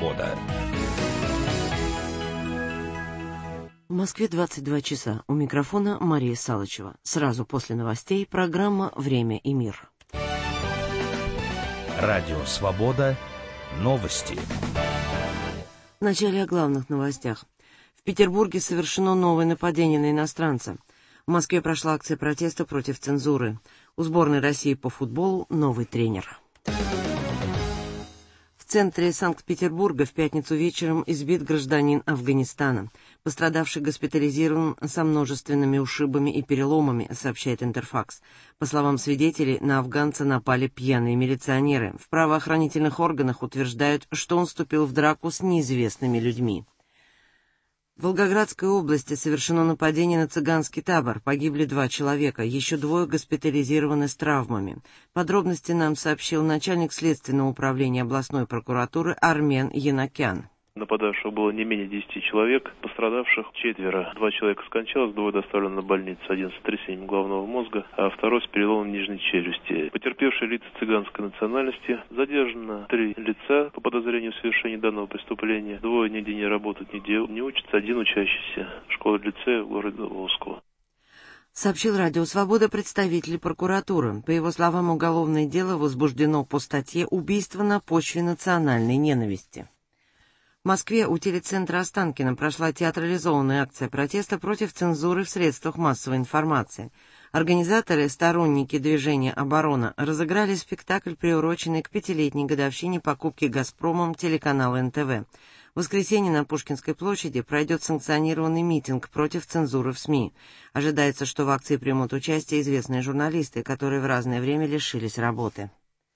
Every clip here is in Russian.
«Свобода». В Москве 22 часа. У микрофона Мария Салычева. Сразу после новостей программа «Время и мир». Радио «Свобода». Новости. Вначале о главных новостях. В Петербурге совершено новое нападение на иностранца. В Москве прошла акция протеста против цензуры. У сборной России по футболу новый тренер. В центре Санкт-Петербурга в пятницу вечером избит гражданин Афганистана. Пострадавший госпитализирован со множественными ушибами и переломами, сообщает Интерфакс. По словам свидетелей, на афганца напали пьяные милиционеры. В правоохранительных органах утверждают, что он вступил в драку с неизвестными людьми. В Волгоградской области совершено нападение на цыганский табор. Погибли 2 человека, еще 2 госпитализированы с травмами. Подробности нам сообщил начальник Следственного управления областной прокуратуры Армен Янакян. Нападавших было не менее 10 человек, пострадавших 4. 2 человека скончалось, 2 доставлены в больницу, 1 с сотрясением головного мозга, а 2 с переломом нижней челюсти. Потерпевшие лица цыганской национальности. Задержано 3 лица по подозрению в совершении данного преступления. 2 нигде не работают, нигде не учатся, 1 учащийся школы-лицея в городе Волжского. Сообщил Радио «Свобода» представитель прокуратуры. По его словам, уголовное дело возбуждено по статье «Убийство на почве национальной ненависти». В Москве у телецентра Останкино прошла театрализованная акция протеста против цензуры в средствах массовой информации. Организаторы, сторонники движения «Оборона» разыграли спектакль, приуроченный к 5-летней годовщине покупки «Газпромом» телеканала НТВ. В воскресенье на Пушкинской площади пройдет санкционированный митинг против цензуры в СМИ. Ожидается, что в акции примут участие известные журналисты, которые в разное время лишились работы.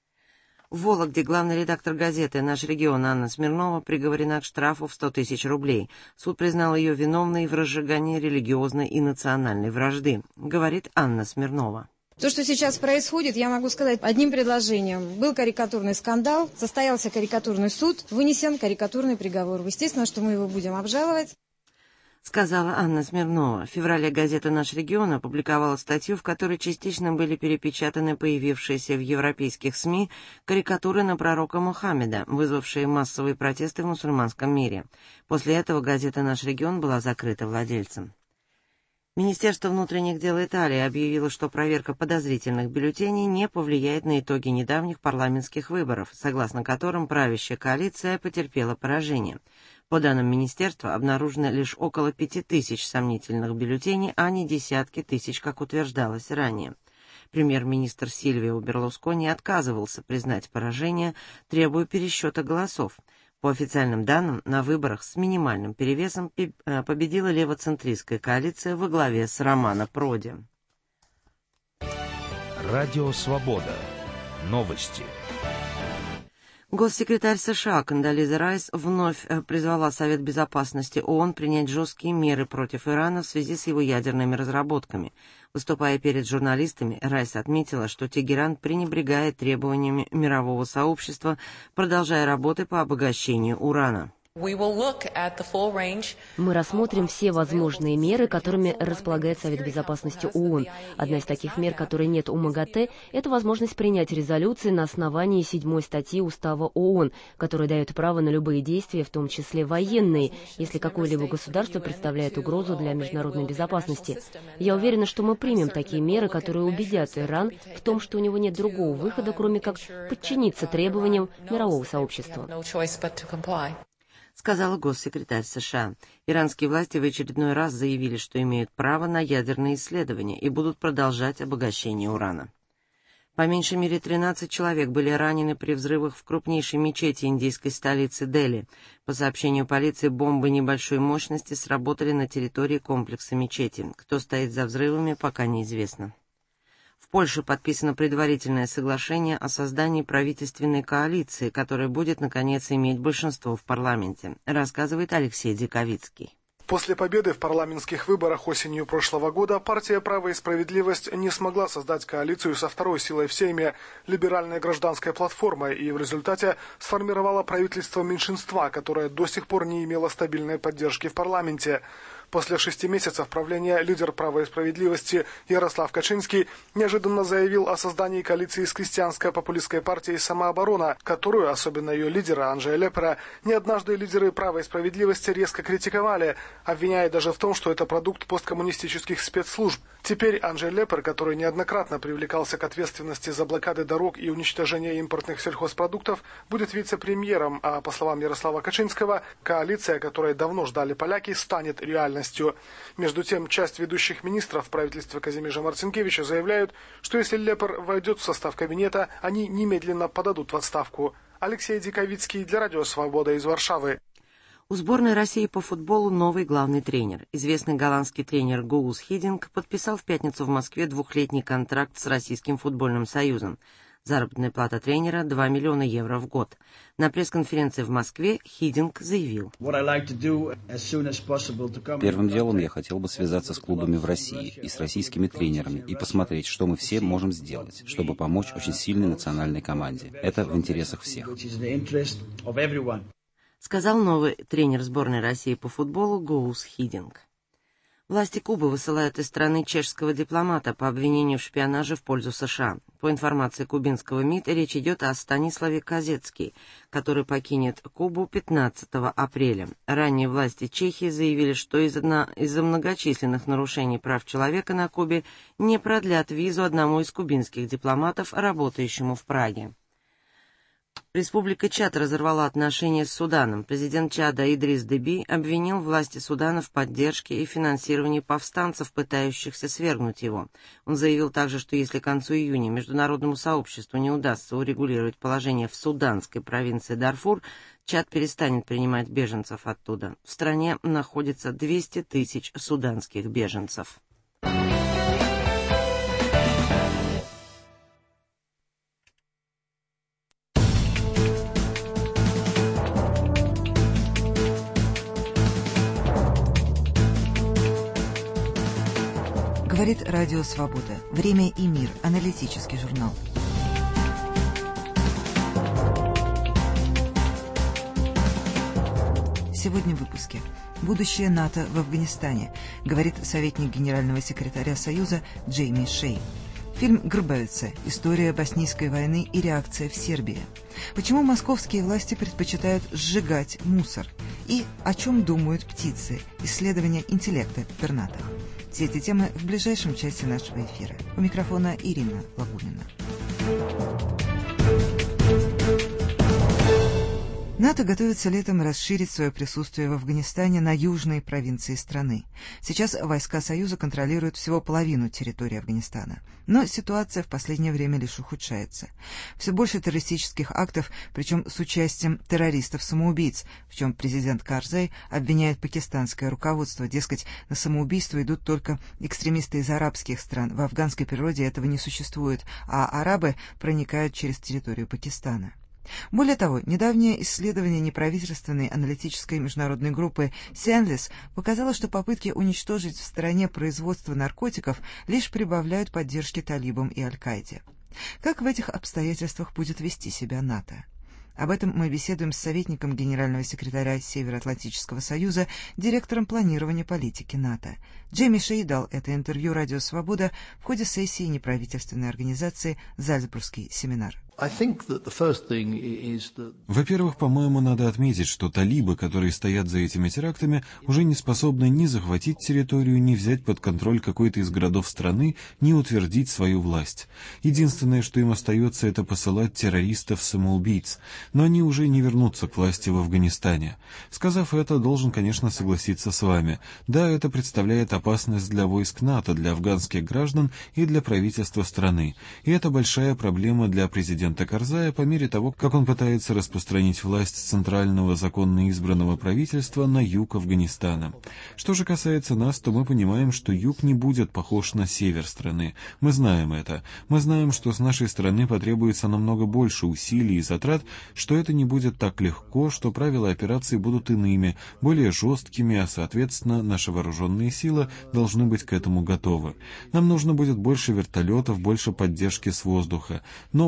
В Вологде главный редактор газеты «Наш регион» Анна Смирнова приговорена к штрафу в 100 тысяч рублей. Суд признал ее виновной в разжигании религиозной и национальной вражды, говорит Анна Смирнова. То, что сейчас происходит, я могу сказать одним предложением. Был карикатурный скандал, состоялся карикатурный суд, вынесен карикатурный приговор. Естественно, что мы его будем обжаловать. Сказала Анна Смирнова. В феврале газета «Наш регион» опубликовала статью, в которой частично были перепечатаны появившиеся в европейских СМИ карикатуры на пророка Мухаммеда, вызвавшие массовые протесты в мусульманском мире. После этого газета «Наш регион» была закрыта владельцем. Министерство внутренних дел Италии объявило, что проверка подозрительных бюллетеней не повлияет на итоги недавних парламентских выборов, согласно которым правящая коалиция потерпела поражение. По данным министерства, обнаружено лишь около 5000 сомнительных бюллетеней, а не десятки тысяч, как утверждалось ранее. Премьер-министр Сильвио Берлускони отказывался признать поражение, требуя пересчета голосов. По официальным данным, на выборах с минимальным перевесом победила левоцентристская коалиция во главе с Романо Проди. Радио «Свобода». Новости. Госсекретарь США Кондолиза Райс вновь призвала Совет Безопасности ООН принять жесткие меры против Ирана в связи с его ядерными разработками. Выступая перед журналистами, Райс отметила, что Тегеран пренебрегает требованиями мирового сообщества, продолжая работы по обогащению урана. Мы рассмотрим все возможные меры, которыми располагает Совет Безопасности ООН. Одна из таких мер, которой нет у МАГАТЭ, это возможность принять резолюции на основании 7 статьи Устава ООН, которая дает право на любые действия, в том числе военные, если какое-либо государство представляет угрозу для международной безопасности. Я уверена, что мы примем такие меры, которые убедят Иран в том, что у него нет другого выхода, кроме как подчиниться требованиям мирового сообщества. Сказала госсекретарь США. Иранские власти в очередной раз заявили, что имеют право на ядерные исследования и будут продолжать обогащение урана. По меньшей мере 13 человек были ранены при взрывах в крупнейшей мечети индийской столицы Дели. По сообщению полиции, бомбы небольшой мощности сработали на территории комплекса мечети. Кто стоит за взрывами, пока неизвестно. В Польше подписано предварительное соглашение о создании правительственной коалиции, которая будет, наконец, иметь большинство в парламенте, рассказывает Алексей Диковицкий. После победы в парламентских выборах осенью прошлого года партия «Право и справедливость» не смогла создать коалицию со второй силой в Сейме – либеральной гражданской платформой, и в результате сформировала правительство меньшинства, которое до сих пор не имело стабильной поддержки в парламенте. После 6 месяцев правления лидер «Права и справедливости» Ярослав Качинский неожиданно заявил о создании коалиции с крестьянской популистской партией «Самооборона», которую, особенно ее лидера Анджея Лепера, не однажды лидеры «Права и справедливости» резко критиковали, обвиняя даже в том, что это продукт посткоммунистических спецслужб. Теперь Анджей Лепер, который неоднократно привлекался к ответственности за блокады дорог и уничтожение импортных сельхозпродуктов, будет вице-премьером, а по словам Ярослава Качинского, коалиция, которой давно ждали поляки, станет реальностью. Между тем, часть ведущих министров правительства Казимиржа Марцинкевича заявляют, что если Лепер войдет в состав кабинета, они немедленно подадут в отставку. Алексей Диковицкий для Радио Свобода из Варшавы. У сборной России по футболу новый главный тренер. Известный голландский тренер Гоус Хидинг подписал в пятницу в Москве 2-летний контракт с Российским футбольным союзом. Заработная плата тренера – 2 миллиона евро в год. На пресс-конференции в Москве Хидинг заявил: Первым делом я хотел бы связаться с клубами в России и с российскими тренерами и посмотреть, что мы все можем сделать, чтобы помочь очень сильной национальной команде. Это в интересах всех. Сказал новый тренер сборной России по футболу Гоус Хидинг. Власти Кубы высылают из страны чешского дипломата по обвинению в шпионаже в пользу США. По информации кубинского МИД, речь идет о Станиславе Казецки, который покинет Кубу 15 апреля. Ранее власти Чехии заявили, что из-за многочисленных нарушений прав человека на Кубе не продлят визу одному из кубинских дипломатов, работающему в Праге. Республика Чад разорвала отношения с Суданом. Президент Чада Идрис Деби обвинил власти Судана в поддержке и финансировании повстанцев, пытающихся свергнуть его. Он заявил также, что если к концу июня международному сообществу не удастся урегулировать положение в суданской провинции Дарфур, Чад перестанет принимать беженцев оттуда. В стране находится 200 тысяч суданских беженцев. Говорит Радио Свобода. Время и мир. Аналитический журнал. Сегодня в выпуске. Будущее НАТО в Афганистане, говорит советник генерального секретаря Союза Джейми Шей. Фильм «Грбевица. История боснийской войны и реакция в Сербии». Почему московские власти предпочитают сжигать мусор? И о чем думают птицы? Исследование интеллекта пернатых. Все эти темы в ближайшем часе нашего эфира. У микрофона Ирина Лагунина. НАТО готовится летом расширить свое присутствие в Афганистане на южной провинции страны. Сейчас войска Союза контролируют всего половину территории Афганистана. Но ситуация в последнее время лишь ухудшается. Все больше террористических актов, причем с участием террористов-самоубийц, в чем президент Карзай обвиняет пакистанское руководство. Дескать, на самоубийство идут только экстремисты из арабских стран. В афганской природе этого не существует, а арабы проникают через территорию Пакистана. Более того, недавнее исследование неправительственной аналитической международной группы «Сенлис» показало, что попытки уничтожить в стране производство наркотиков лишь прибавляют поддержки талибам и Аль-Каиде. Как в этих обстоятельствах будет вести себя НАТО? Об этом мы беседуем с советником генерального секретаря Североатлантического союза, директором планирования политики НАТО. Джейми Шей дал это интервью «Радио Свобода» в ходе сессии неправительственной организации «Зальцбургский семинар». Во-первых, по-моему, надо отметить, что талибы, которые стоят за этими терактами, уже не способны ни захватить территорию, ни взять под контроль какой-то из городов страны, ни утвердить свою власть. Единственное, что им остается, это посылать террористов-самоубийц, но они уже не вернутся к власти в Афганистане. Сказав это, должен, конечно, согласиться с вами. Да, это представляет опасность для войск НАТО, для афганских граждан и для правительства страны. И это большая проблема для президента Карзая по мере того, как он пытается распространить власть центрального законно избранного правительства на юг Афганистана. Что же касается нас, то мы понимаем, что юг не будет похож на север страны. Мы знаем это. Мы знаем, что с нашей стороны потребуется намного больше усилий и затрат, что это не будет так легко, что правила операции будут иными, более жесткими, а соответственно наши вооруженные силы должны быть к этому готовы. Нам нужно будет больше вертолетов, больше поддержки с воздуха. Но положительно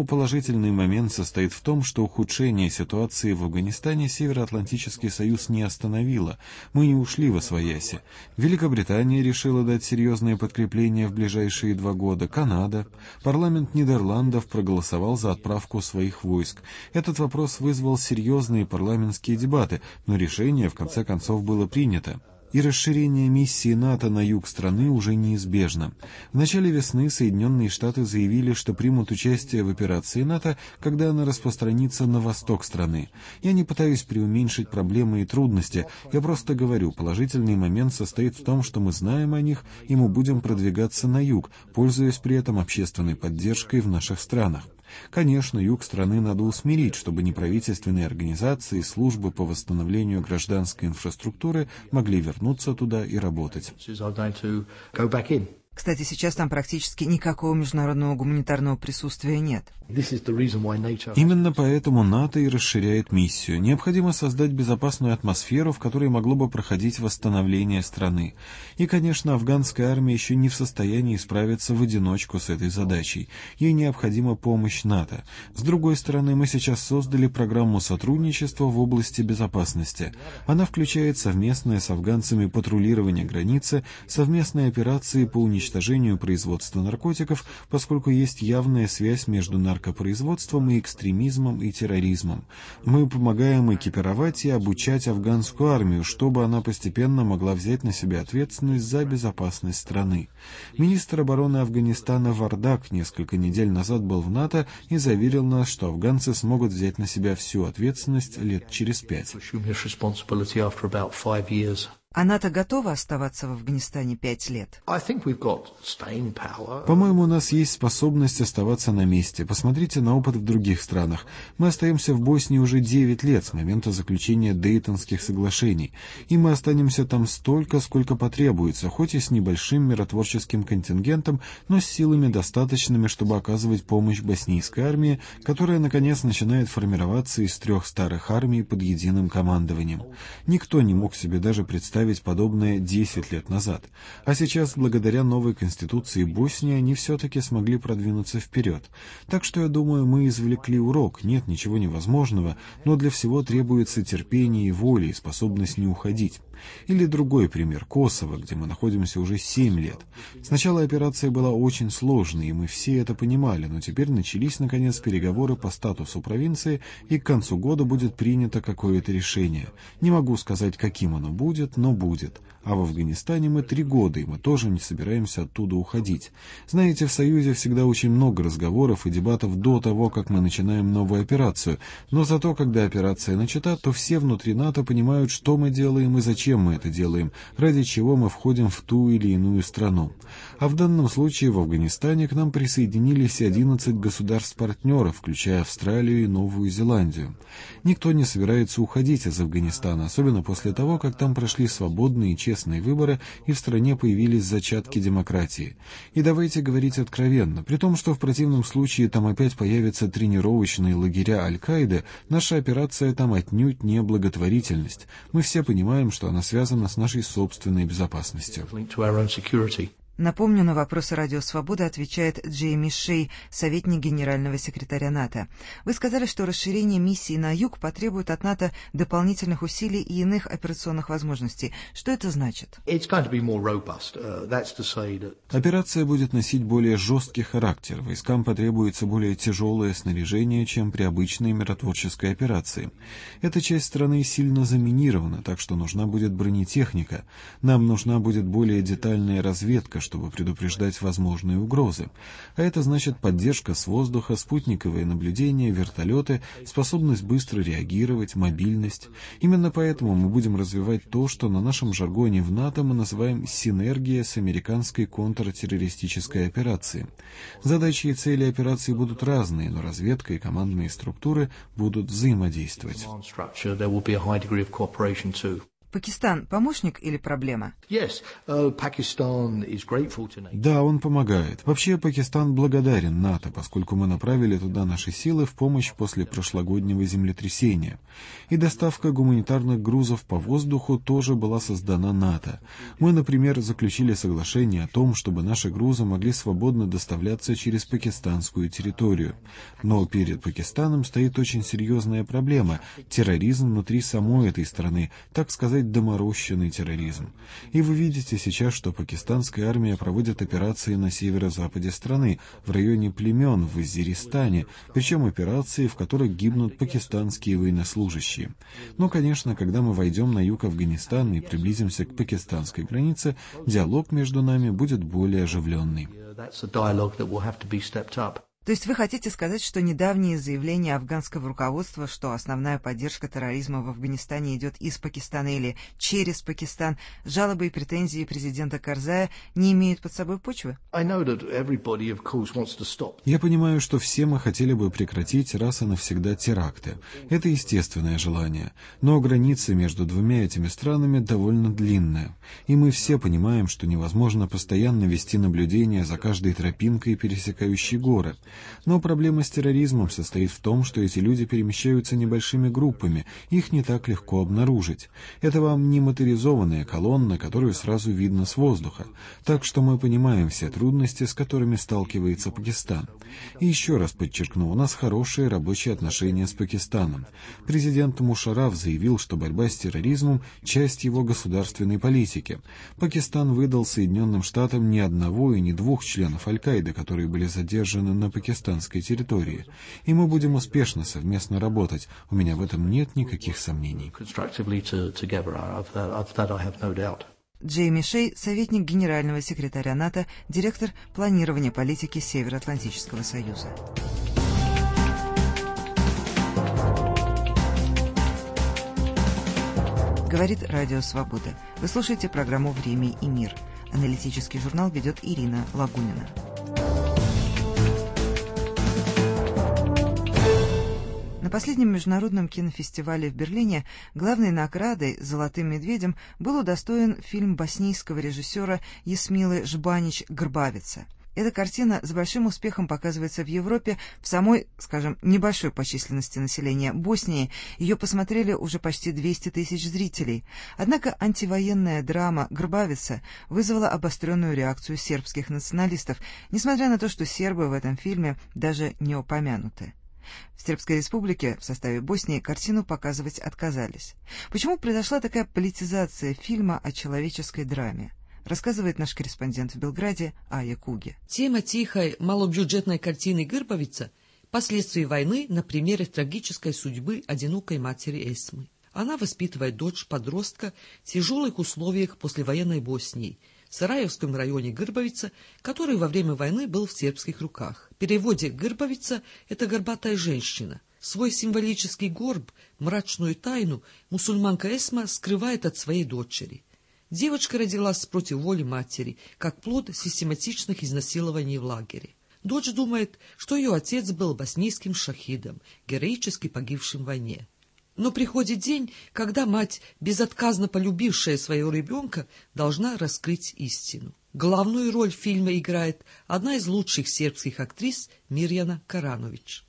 положительный момент состоит в том, что ухудшение ситуации в Афганистане Североатлантический союз не остановило. Мы не ушли восвояси. Великобритания решила дать серьезное подкрепление в ближайшие 2 года. Канада. Парламент Нидерландов проголосовал за отправку своих войск. Этот вопрос вызвал серьезные парламентские дебаты, но решение в конце концов было принято. И расширение миссии НАТО на юг страны уже неизбежно. В начале весны Соединенные Штаты заявили, что примут участие в операции НАТО, когда она распространится на восток страны. Я не пытаюсь преуменьшить проблемы и трудности, я просто говорю, положительный момент состоит в том, что мы знаем о них, и мы будем продвигаться на юг, пользуясь при этом общественной поддержкой в наших странах. Конечно, юг страны надо усмирить, чтобы неправительственные организации и службы по восстановлению гражданской инфраструктуры могли вернуться туда и работать. Кстати, сейчас там практически никакого международного гуманитарного присутствия нет. Именно поэтому НАТО и расширяет миссию. Необходимо создать безопасную атмосферу, в которой могло бы проходить восстановление страны. И, конечно, афганская армия еще не в состоянии справиться в одиночку с этой задачей. Ей необходима помощь НАТО. С другой стороны, мы сейчас создали программу сотрудничества в области безопасности. Она включает совместное с афганцами патрулирование границы, совместные операции по уничтожению производства наркотиков, поскольку есть явная связь между наркопроизводством и экстремизмом и терроризмом. Мы помогаем экипировать и обучать афганскую армию, чтобы она постепенно могла взять на себя ответственность за безопасность страны. Министр обороны Афганистана Вардак несколько недель назад был в НАТО и заверил нас, что афганцы смогут взять на себя всю ответственность лет через 5. А НАТО готова оставаться в Афганистане 5 лет? По-моему, у нас есть способность оставаться на месте. Посмотрите на опыт в других странах. Мы остаемся в Боснии уже 9 лет с момента заключения Дейтонских соглашений. И мы останемся там столько, сколько потребуется, хоть и с небольшим миротворческим контингентом, но с силами достаточными, чтобы оказывать помощь боснийской армии, которая, наконец, начинает формироваться из 3 старых армий под единым командованием. Никто не мог себе даже представить подобное 10 лет назад. А сейчас, благодаря новой конституции Боснии, они все-таки смогли продвинуться вперед. Так что, я думаю, мы извлекли урок. Нет ничего невозможного, но для всего требуется терпение и воля, и способность не уходить. Или другой пример — Косово, где мы находимся уже 7 лет. Сначала операция была очень сложной, и мы все это понимали, но теперь начались, наконец, переговоры по статусу провинции, и к концу года будет принято какое-то решение. Не могу сказать, каким оно будет, но будет. А в Афганистане мы 3 года, и мы тоже не собираемся оттуда уходить. Знаете, в Союзе всегда очень много разговоров и дебатов до того, как мы начинаем новую операцию. Но зато, когда операция начата, то все внутри НАТО понимают, что мы делаем и зачем мы это делаем, ради чего мы входим в ту или иную страну. А в данном случае в Афганистане к нам присоединились 11 государств-партнеров, включая Австралию и Новую Зеландию. Никто не собирается уходить из Афганистана, особенно после того, как там прошли свободные и честные выборы, и в стране появились зачатки демократии. И давайте говорить откровенно, при том, что в противном случае там опять появятся тренировочные лагеря Аль-Каиды, наша операция там отнюдь не благотворительность. Мы все понимаем, что она связана с нашей собственной безопасностью. Напомню, на вопросы «Радио Свобода» отвечает Джейми Шей, советник генерального секретаря НАТО. Вы сказали, что расширение миссии на юг потребует от НАТО дополнительных усилий и иных операционных возможностей. Что это значит? Операция будет носить более жесткий характер. Войскам потребуется более тяжелое снаряжение, чем при обычной миротворческой операции. Эта часть страны сильно заминирована, так что нужна будет бронетехника. Нам нужна будет более детальная разведка, чтобы предупреждать возможные угрозы. А это значит поддержка с воздуха, спутниковые наблюдения, вертолеты, способность быстро реагировать, мобильность. Именно поэтому мы будем развивать то, что на нашем жаргоне в НАТО мы называем синергия с американской контртеррористической операцией. Задачи и цели операции будут разные, но разведка и командные структуры будут взаимодействовать. Пакистан помощник или проблема? Да, он помогает. Вообще, Пакистан благодарен НАТО, поскольку мы направили туда наши силы в помощь после прошлогоднего землетрясения. И доставка гуманитарных грузов по воздуху тоже была создана НАТО. Мы, например, заключили соглашение о том, чтобы наши грузы могли свободно доставляться через пакистанскую территорию. Но перед Пакистаном стоит очень серьезная проблема – терроризм внутри самой этой страны, так сказать, доморощенный терроризм. И вы видите сейчас, что пакистанская армия проводит операции на северо-западе страны, в районе племен в Вазиристане, причем операции, в которых гибнут пакистанские военнослужащие. Но, конечно, когда мы войдем на юг Афганистана и приблизимся к пакистанской границе, диалог между нами будет более оживленный. То есть вы хотите сказать, что недавние заявления афганского руководства, что основная поддержка терроризма в Афганистане идет из Пакистана или через Пакистан, жалобы и претензии президента Карзая не имеют под собой почвы? Я понимаю, что все мы хотели бы прекратить раз и навсегда теракты. Это естественное желание. Но граница между двумя этими странами довольно длинная. И мы все понимаем, что невозможно постоянно вести наблюдение за каждой тропинкой, пересекающей горы. Но проблема с терроризмом состоит в том, что эти люди перемещаются небольшими группами, их не так легко обнаружить. Это вам не моторизованная колонна, которую сразу видно с воздуха. Так что мы понимаем все трудности, с которыми сталкивается Пакистан. И еще раз подчеркну, у нас хорошие рабочие отношения с Пакистаном. Президент Мушарраф заявил, что борьба с терроризмом – часть его государственной политики. Пакистан выдал Соединенным Штатам ни одного и ни двух членов Аль-Каиды, которые были задержаны на пакистанской территории. И мы будем успешно совместно работать. У меня в этом нет никаких сомнений. Джейми Шей, советник генерального секретаря НАТО, директор планирования политики Североатлантического союза. Говорит Радио Свобода. Вы слушаете программу «Время и мир». Аналитический журнал ведет Ирина Лагунина. На последнем международном кинофестивале в Берлине главной наградой «Золотым медведем» был удостоен фильм боснийского режиссера Есмилы Жбанич «Грбавица». Эта картина с большим успехом показывается в Европе, в самой, скажем, небольшой по численности населения Боснии. Ее посмотрели уже почти 200 тысяч зрителей. Однако антивоенная драма «Грбавица» вызвала обостренную реакцию сербских националистов, несмотря на то, что сербы в этом фильме даже не упомянуты. В Сербской республике в составе Боснии картину показывать отказались. Почему произошла такая политизация фильма о человеческой драме? Рассказывает наш корреспондент в Белграде Ая Куги. Тема тихой, малобюджетной картины «Грбавица» – последствия войны на примере трагической судьбы одинокой матери Эсмы. Она воспитывает дочь-подростка в тяжелых условиях послевоенной Боснии, в Сараевском районе Грбавица, который во время войны был в сербских руках. В переводе «Грбавица» — это горбатая женщина. Свой символический горб, мрачную тайну, мусульманка Эсма скрывает от своей дочери. Девочка родилась против воли матери, как плод систематичных изнасилований в лагере. Дочь думает, что ее отец был боснийским шахидом, героически погибшим в войне. Но приходит день, когда мать, безотказно полюбившая своего ребенка, должна раскрыть истину. Главную роль в фильме играет одна из лучших сербских актрис Мирjana Karanović.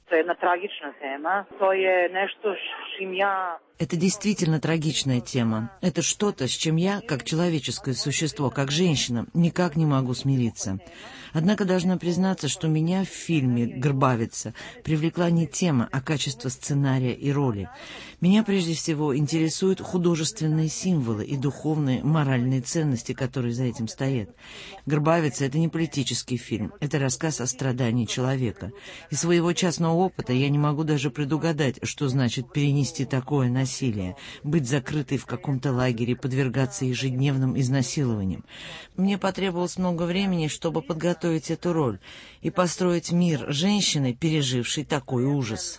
Это действительно трагичная тема. Это что-то, с чем я, как человеческое существо, как женщина, никак не могу смириться. Однако должна признаться, что меня в фильме «Грбавица» привлекла не тема, а качество сценария и роли. Меня прежде всего интересуют художественные символы и духовные, моральные ценности, которые за этим стоят. «Грбавица» — это не политический фильм, это рассказ о страдании человека. Из своего частного опыта я не могу даже предугадать, что значит перенести такое насилие, быть закрытой в каком-то лагере, подвергаться ежедневным изнасилованиям. Мне потребовалось много времени, чтобы подготовить эту роль и построить мир женщины, пережившей такой ужас.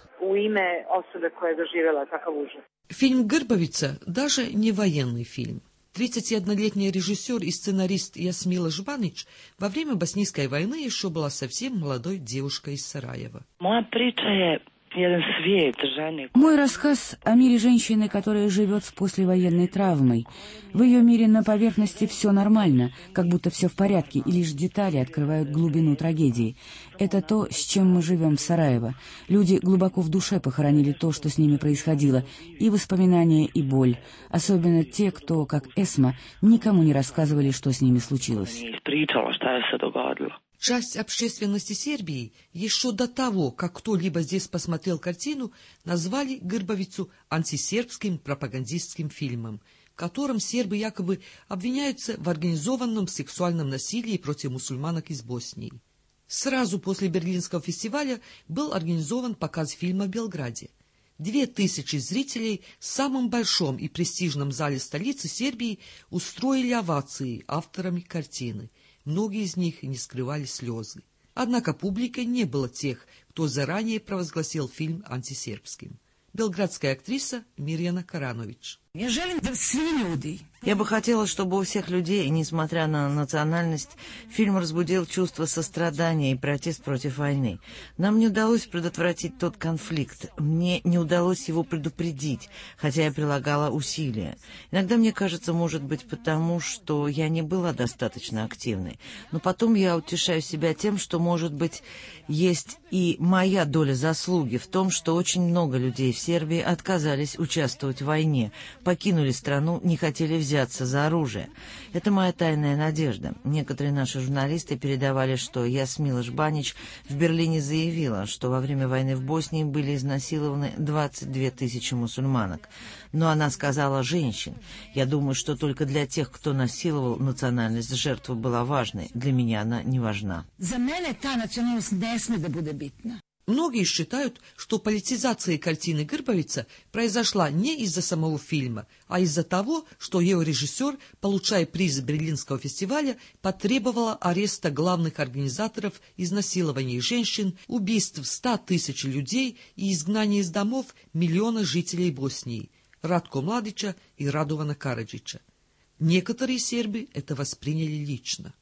Фильм «Грбавица» даже не военный фильм. 31-летний режиссер и сценарист Ясмила Жбанич во время боснийской войны еще была совсем молодой девушкой из Сараева. Моя притча Мой рассказ о мире женщины, которая живет с послевоенной травмой. В ее мире на поверхности все нормально, как будто все в порядке, и лишь детали открывают глубину трагедии. Это то, с чем мы живем в Сараево. Люди глубоко в душе похоронили то, что с ними происходило, и воспоминания, и боль. Особенно те, кто, как Эсма, никому не рассказывали, что с ними случилось. Часть общественности Сербии еще до того, как кто-либо здесь посмотрел картину, назвали «Грбавицу» антисербским пропагандистским фильмом, в котором сербы якобы обвиняются в организованном сексуальном насилии против мусульманок из Боснии. Сразу после Берлинского фестиваля был организован показ фильма в Белграде. 2000 зрителей в самом большом и престижном зале столицы Сербии устроили овации авторами картины. Многие из них не скрывали слезы. Однако публикой не было тех, кто заранее провозгласил фильм антисербским. Белградская актриса Мирьяна Каранович. Я бы хотела, чтобы у всех людей, несмотря на национальность, фильм разбудил чувство сострадания и протест против войны. Нам не удалось предотвратить тот конфликт. Мне не удалось его предупредить, хотя я прилагала усилия. Иногда мне кажется, может быть, потому, что я не была достаточно активной. Но потом я утешаю себя тем, что, может быть, есть и моя доля заслуги в том, что очень много людей в Сербии отказались участвовать в войне, покинули страну, не хотели взяться за оружие. Это моя тайная надежда. Некоторые наши журналисты передавали, что Ясмила Жбанич в Берлине заявила, что во время войны в Боснии были изнасилованы 22 тысячи мусульманок. Но она сказала «женщин». Я думаю, что только для тех, кто насиловал, национальность жертвы была важной. Для меня она не важна. Многие считают, что политизация картины «Грбавица» произошла не из-за самого фильма, а из-за того, что ее режиссер, получая приз Берлинского фестиваля, потребовала ареста главных организаторов изнасилований женщин, убийств 100 тысяч людей и изгнания из домов миллиона жителей Боснии – Радко Младича и Радована Караджича. Некоторые сербы это восприняли лично.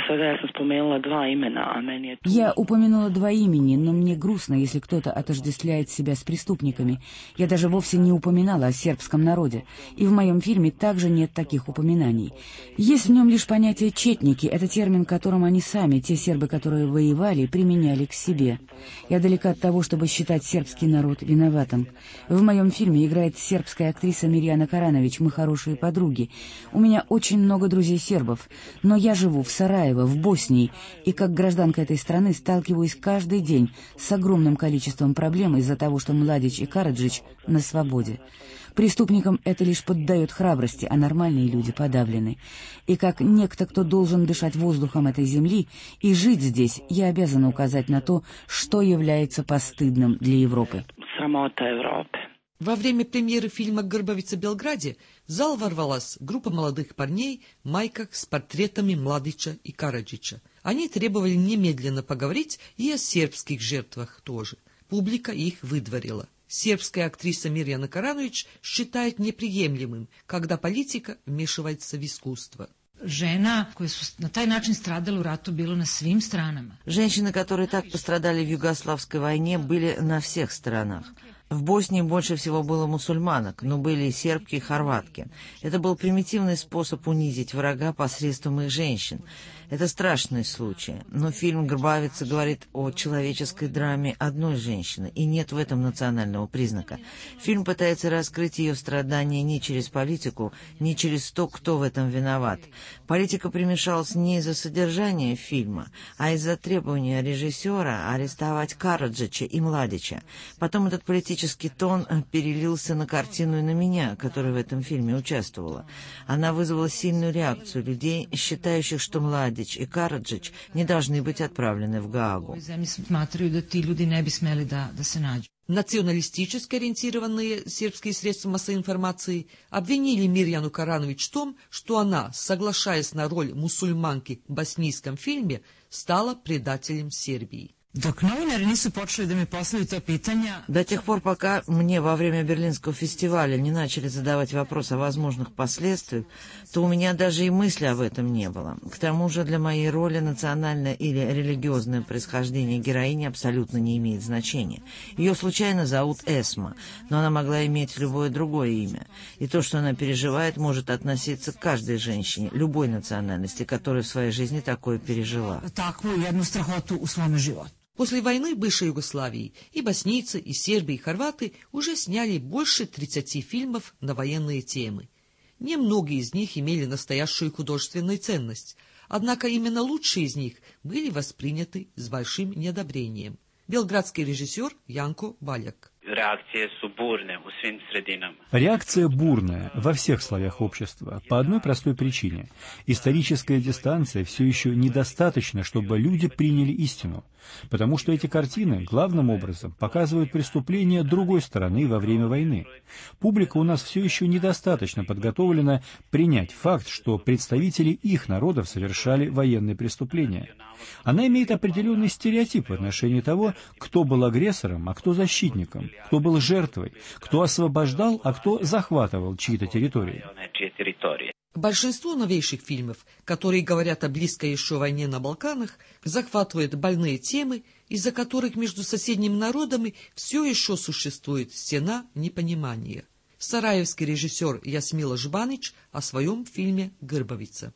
Я упомянула 2 имени, но мне грустно, если кто-то отождествляет себя с преступниками. Я даже вовсе не упоминала о сербском народе, и в моем фильме также нет таких упоминаний. Есть в нем лишь понятие «четники», это термин, которым они сами, те сербы, которые воевали, применяли к себе. Я далека от того, чтобы считать сербский народ виноватым. В моем фильме играет сербская актриса Мирьяна Каранович, мы хорошие подруги. У меня очень много друзей-сербов, но я живу в Сараево, в Боснии, и как гражданка этой страны сталкиваюсь каждый день с огромным количеством проблем из-за того, что Младич и Караджич на свободе. Преступникам это лишь поддает храбрости, а нормальные люди подавлены. И как некто, кто должен дышать воздухом этой земли и жить здесь, я обязана указать на то, что является постыдным для Европы. Во время премьеры фильма «Грбавица» в Белграде в зал ворвалась группа молодых парней в майках с портретами Младича и Караджича. Они требовали немедленно поговорить и о сербских жертвах тоже. Публика их выдворила. Сербская актриса Мирьяна Каранович считает неприемлемым, когда политика вмешивается в искусство. Женщины, которые так пострадали в югославской войне, были на всех сторонах. В Боснии больше всего было мусульманок, но были и сербки, и хорватки. Это был примитивный способ унизить врага посредством их женщин. Это страшный случай, но фильм «Грбавица» говорит о человеческой драме одной женщины, и нет в этом национального признака. Фильм пытается раскрыть ее страдания не через политику, не через то, кто в этом виноват. Политика примешалась не из-за содержания фильма, а из-за требования режиссера арестовать Караджича и Младича. Потом этот политический тон перелился на картину и на меня, которая в этом фильме участвовала. Она вызвала сильную реакцию людей, считающих, что Младич и Караджич не должны быть отправлены в Гаагу. Националистически ориентированные сербские средства массовой информации обвинили Мирьяну Каранович в том, что она, соглашаясь на роль мусульманки в боснийском фильме, стала предателем Сербии. До тех пор, пока мне во время Берлинского фестиваля не начали задавать вопрос о возможных последствиях, то у меня даже и мысли об этом не было. К тому же для моей роли национальное или религиозное происхождение героини абсолютно не имеет значения. Ее случайно зовут Эсма, но она могла иметь любое другое имя. И то, что она переживает, может относиться к каждой женщине, любой национальности, которая в своей жизни такое пережила. После войны бывшей Югославии и боснийцы, и сербы, и хорваты уже сняли больше 30 фильмов на военные темы. Немногие из них имели настоящую художественную ценность, однако именно лучшие из них были восприняты с большим неодобрением. Белградский режиссер Янко Баляк. Реакция бурная во всех слоях общества по одной простой причине. Историческая дистанция все еще недостаточна, чтобы люди приняли истину, потому что эти картины главным образом показывают преступления другой стороны во время войны. Публика у нас все еще недостаточно подготовлена принять факт, что представители их народов совершали военные преступления. Она имеет определенный стереотип в отношении того, кто был агрессором, а кто защитником, кто был жертвой, кто освобождал, а кто захватывал чьи-то территории. Большинство новейших фильмов, которые говорят о близкой еще войне на Балканах, захватывают больные темы, из-за которых между соседними народами все еще существует стена непонимания. Сараевский режиссер Ясмила Жбанич о своем фильме «Грбавица».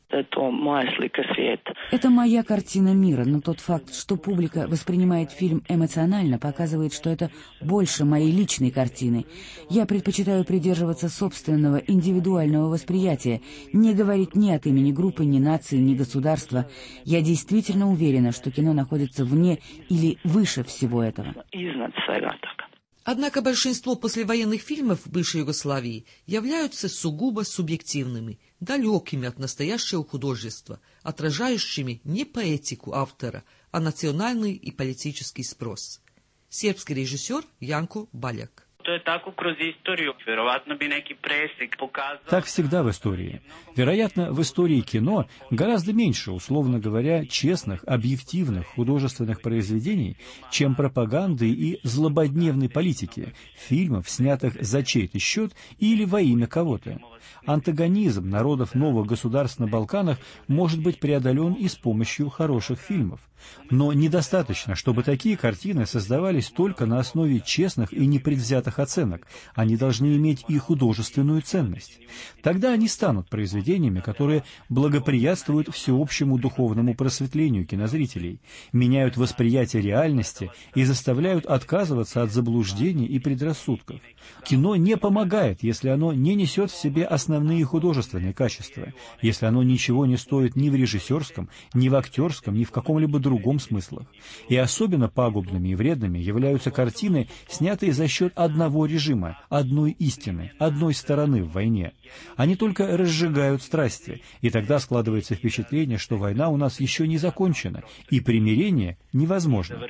Это моя картина мира, но тот факт, что публика воспринимает фильм эмоционально, показывает, что это больше моей личной картины. Я предпочитаю придерживаться собственного индивидуального восприятия, не говорить ни от имени группы, ни нации, ни государства. Я действительно уверена, что кино находится вне или выше всего этого. Однако большинство послевоенных фильмов в бывшей Югославии являются сугубо субъективными, далекими от настоящего художества, отражающими не поэтику автора, а национальный и политический спрос. Сербский режиссер Янко Баляк. Так всегда в истории. Вероятно, в истории кино гораздо меньше, условно говоря, честных, объективных художественных произведений, чем пропаганды и злободневной политики, фильмов, снятых за чей-то счет или во имя кого-то. Антагонизм народов новых государств на Балканах может быть преодолен и с помощью хороших фильмов. Но недостаточно, чтобы такие картины создавались только на основе честных и непредвзятых оценок. Они должны иметь и художественную ценность. Тогда они станут произведениями, которые благоприятствуют всеобщему духовному просветлению кинозрителей, меняют восприятие реальности и заставляют отказываться от заблуждений и предрассудков. Кино не помогает, если оно не несет в себе основные художественные качества, если оно ничего не стоит ни в режиссерском, ни в актерском, ни в каком-либо другом смыслах. И особенно пагубными и вредными являются картины, снятые за счет одного режима, одной истины, одной стороны в войне. Они только разжигают страсти, и тогда складывается впечатление, что война у нас еще не закончена, и примирение невозможно.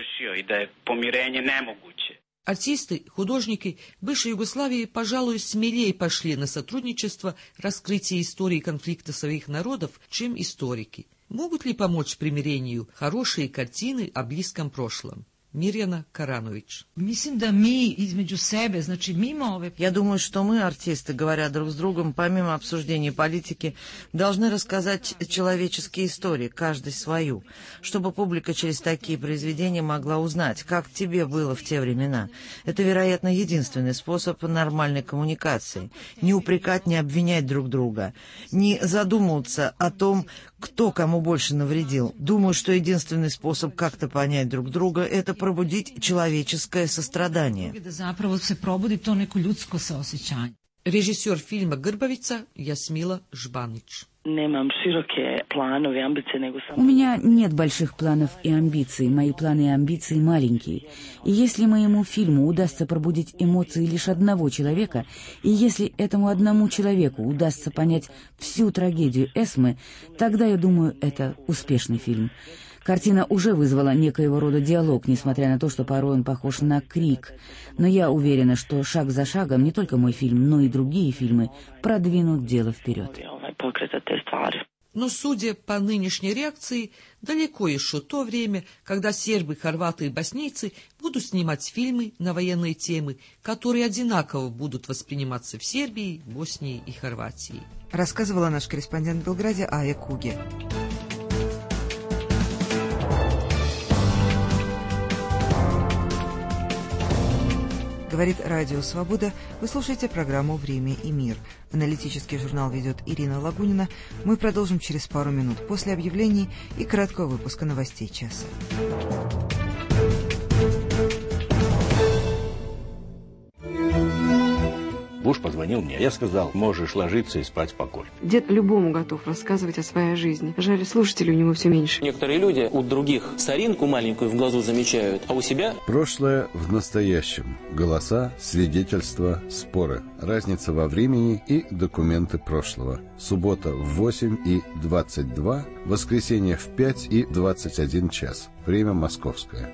Артисты, художники бывшей Югославии, пожалуй, смелее пошли на сотрудничество, раскрытие истории конфликта своих народов, чем историки. Могут ли помочь примирению хорошие картины о близком прошлом? Мирьяна Каранович. Я думаю, что мы, артисты, говоря друг с другом, помимо обсуждения политики, должны рассказать человеческие истории, каждый свою, чтобы публика через такие произведения могла узнать, как тебе было в те времена. Это, вероятно, единственный способ нормальной коммуникации. Не упрекать, не обвинять друг друга, не задумываться о том, кто кому больше навредил. Думаю, что единственный способ как-то понять друг друга — это пробудить человеческое сострадание. Режиссер фильма «Грбавица» Ясмила Жбанич. У меня нет больших планов и амбиций, мои планы и амбиции маленькие. И если моему фильму удастся пробудить эмоции лишь одного человека, и если этому одному человеку удастся понять всю трагедию Эсмы, тогда, я думаю, это успешный фильм. Картина уже вызвала некоего рода диалог, несмотря на то, что порой он похож на крик. Но я уверена, что шаг за шагом не только мой фильм, но и другие фильмы продвинут дело вперед. Но, судя по нынешней реакции, далеко еще то время, когда сербы, хорваты и боснийцы будут снимать фильмы на военные темы, которые одинаково будут восприниматься в Сербии, Боснии и Хорватии. Рассказывала наш корреспондент в Белграде Ая Куге. Говорит Радио Свобода. Вы слушаете программу «Время и мир». Аналитический журнал ведет Ирина Лагунина. Мы продолжим через пару минут после объявлений и краткого выпуска новостей часа. Буш позвонил мне. Я сказал, можешь ложиться и спать спокойно. Дед любому готов рассказывать о своей жизни. Жаль, слушателей у него все меньше. Некоторые люди у других соринку маленькую в глазу замечают, а у себя... Прошлое в настоящем. Голоса, свидетельства, споры. Разница во времени и документы прошлого. Суббота в 8 и 22, воскресенье в 5 и 21 час. Время московское.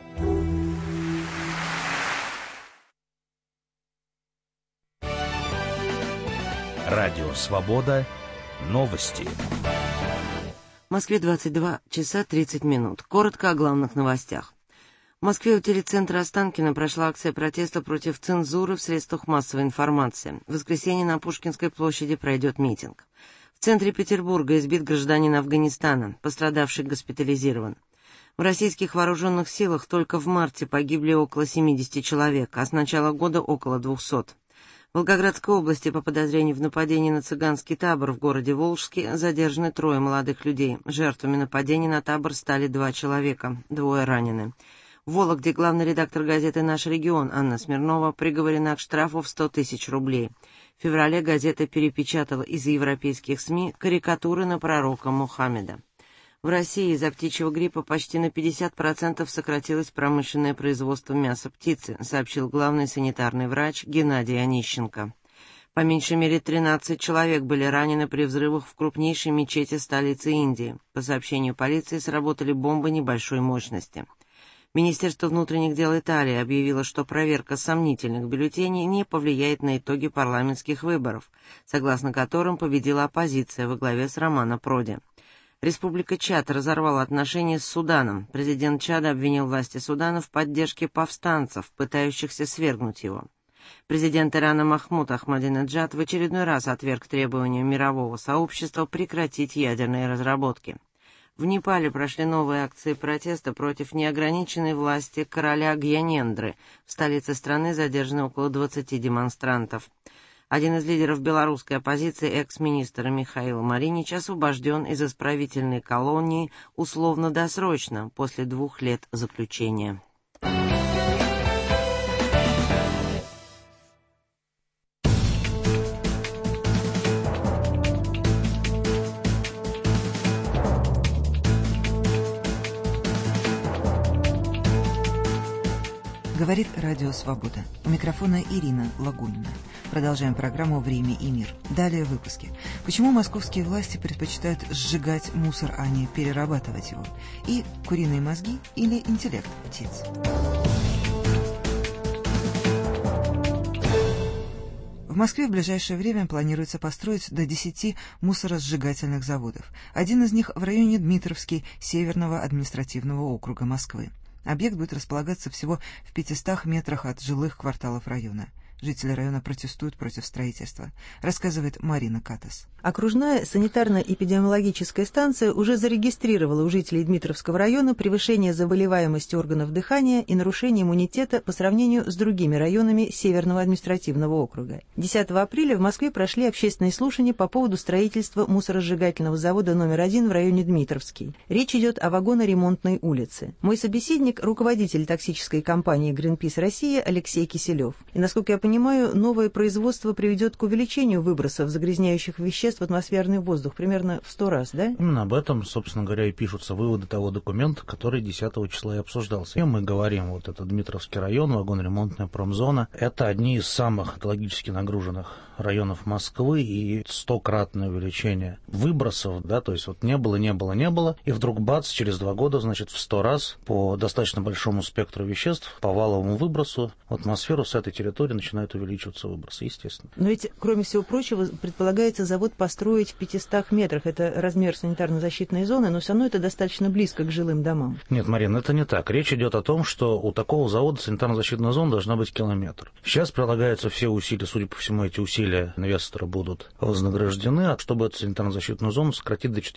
Радио «Свобода». Новости. В Москве 22 часа 30 минут. Коротко о главных новостях. В Москве у телецентра Останкино прошла акция протеста против цензуры в средствах массовой информации. В воскресенье на Пушкинской площади пройдет митинг. В центре Петербурга избит гражданин Афганистана. Пострадавший госпитализирован. В российских вооруженных силах только в марте погибли около 70 человек, а с начала года около 200. В Волгоградской области по подозрению в нападении на цыганский табор в городе Волжске задержаны 3 молодых людей. Жертвами нападения на табор стали 2 человека, 2 ранены. В Вологде главный редактор газеты «Наш регион» Анна Смирнова приговорена к штрафу в 100 тысяч рублей. В феврале газета перепечатала из европейских СМИ карикатуры на пророка Мухаммеда. В России из-за птичьего гриппа почти на 50% сократилось промышленное производство мяса птицы, сообщил главный санитарный врач Геннадий Онищенко. По меньшей мере 13 человек были ранены при взрывах в крупнейшей мечети столицы Индии. По сообщению полиции, сработали бомбы небольшой мощности. Министерство внутренних дел Италии объявило, что проверка сомнительных бюллетеней не повлияет на итоги парламентских выборов, согласно которым победила оппозиция во главе с Романо Проди. Республика Чад разорвала отношения с Суданом. Президент Чада обвинил власти Судана в поддержке повстанцев, пытающихся свергнуть его. Президент Ирана Махмуд Ахмадинеджад в очередной раз отверг требования мирового сообщества прекратить ядерные разработки. В Непале прошли новые акции протеста против неограниченной власти короля Гьянендры. В столице страны задержаны около 20 демонстрантов. Один из лидеров белорусской оппозиции, экс-министр Михаил Маринич, освобожден из исправительной колонии условно-досрочно после 2 лет заключения. Говорит Радио Свобода. У микрофона Ирина Лагунина. Продолжаем программу «Время и мир». Далее в выпуске. Почему московские власти предпочитают сжигать мусор, а не перерабатывать его? И куриные мозги или интеллект птиц? В Москве в ближайшее время планируется построить до 10 мусоросжигательных заводов. Один из них в районе Дмитровский, Северного административного округа Москвы. Объект будет располагаться всего в 500 метрах от жилых кварталов района. Жители района протестуют против строительства, рассказывает Марина Катас. Окружная санитарно-эпидемиологическая станция уже зарегистрировала у жителей Дмитровского района превышение заболеваемости органов дыхания и нарушение иммунитета по сравнению с другими районами Северного административного округа. 10 апреля в Москве прошли общественные слушания по поводу строительства мусоросжигательного завода номер 1 в районе Дмитровский. Речь идет о вагоноремонтной улице. Мой собеседник – руководитель токсической компании Greenpeace Россия Алексей Киселев. И, насколько я понимаю, новое производство приведет к увеличению выбросов загрязняющих веществ в атмосферный воздух примерно в 100 раз, да? Именно об этом, собственно говоря, и пишутся выводы того документа, который 10 числа и обсуждался. И мы говорим, вот это Дмитровский район, вагоноремонтная промзона, это одни из самых экологически нагруженных районов Москвы, и 100-кратное увеличение выбросов, да, то есть вот не было, и вдруг бац, через 2 года, значит, в 100 раз по достаточно большому спектру веществ, по валовому выбросу в атмосферу с этой территории начинает начинают увеличиваться выбросы, естественно. Но ведь, кроме всего прочего, предполагается завод построить в 500 метрах. Это размер санитарно-защитной зоны, но все равно это достаточно близко к жилым домам. Нет, Марина, это не так. Речь идет о том, что у такого завода санитарно-защитная зона должна быть километр. Сейчас прилагаются все усилия, судя по всему, эти усилия инвестора будут вознаграждены, чтобы эту санитарно-защитную зону сократить до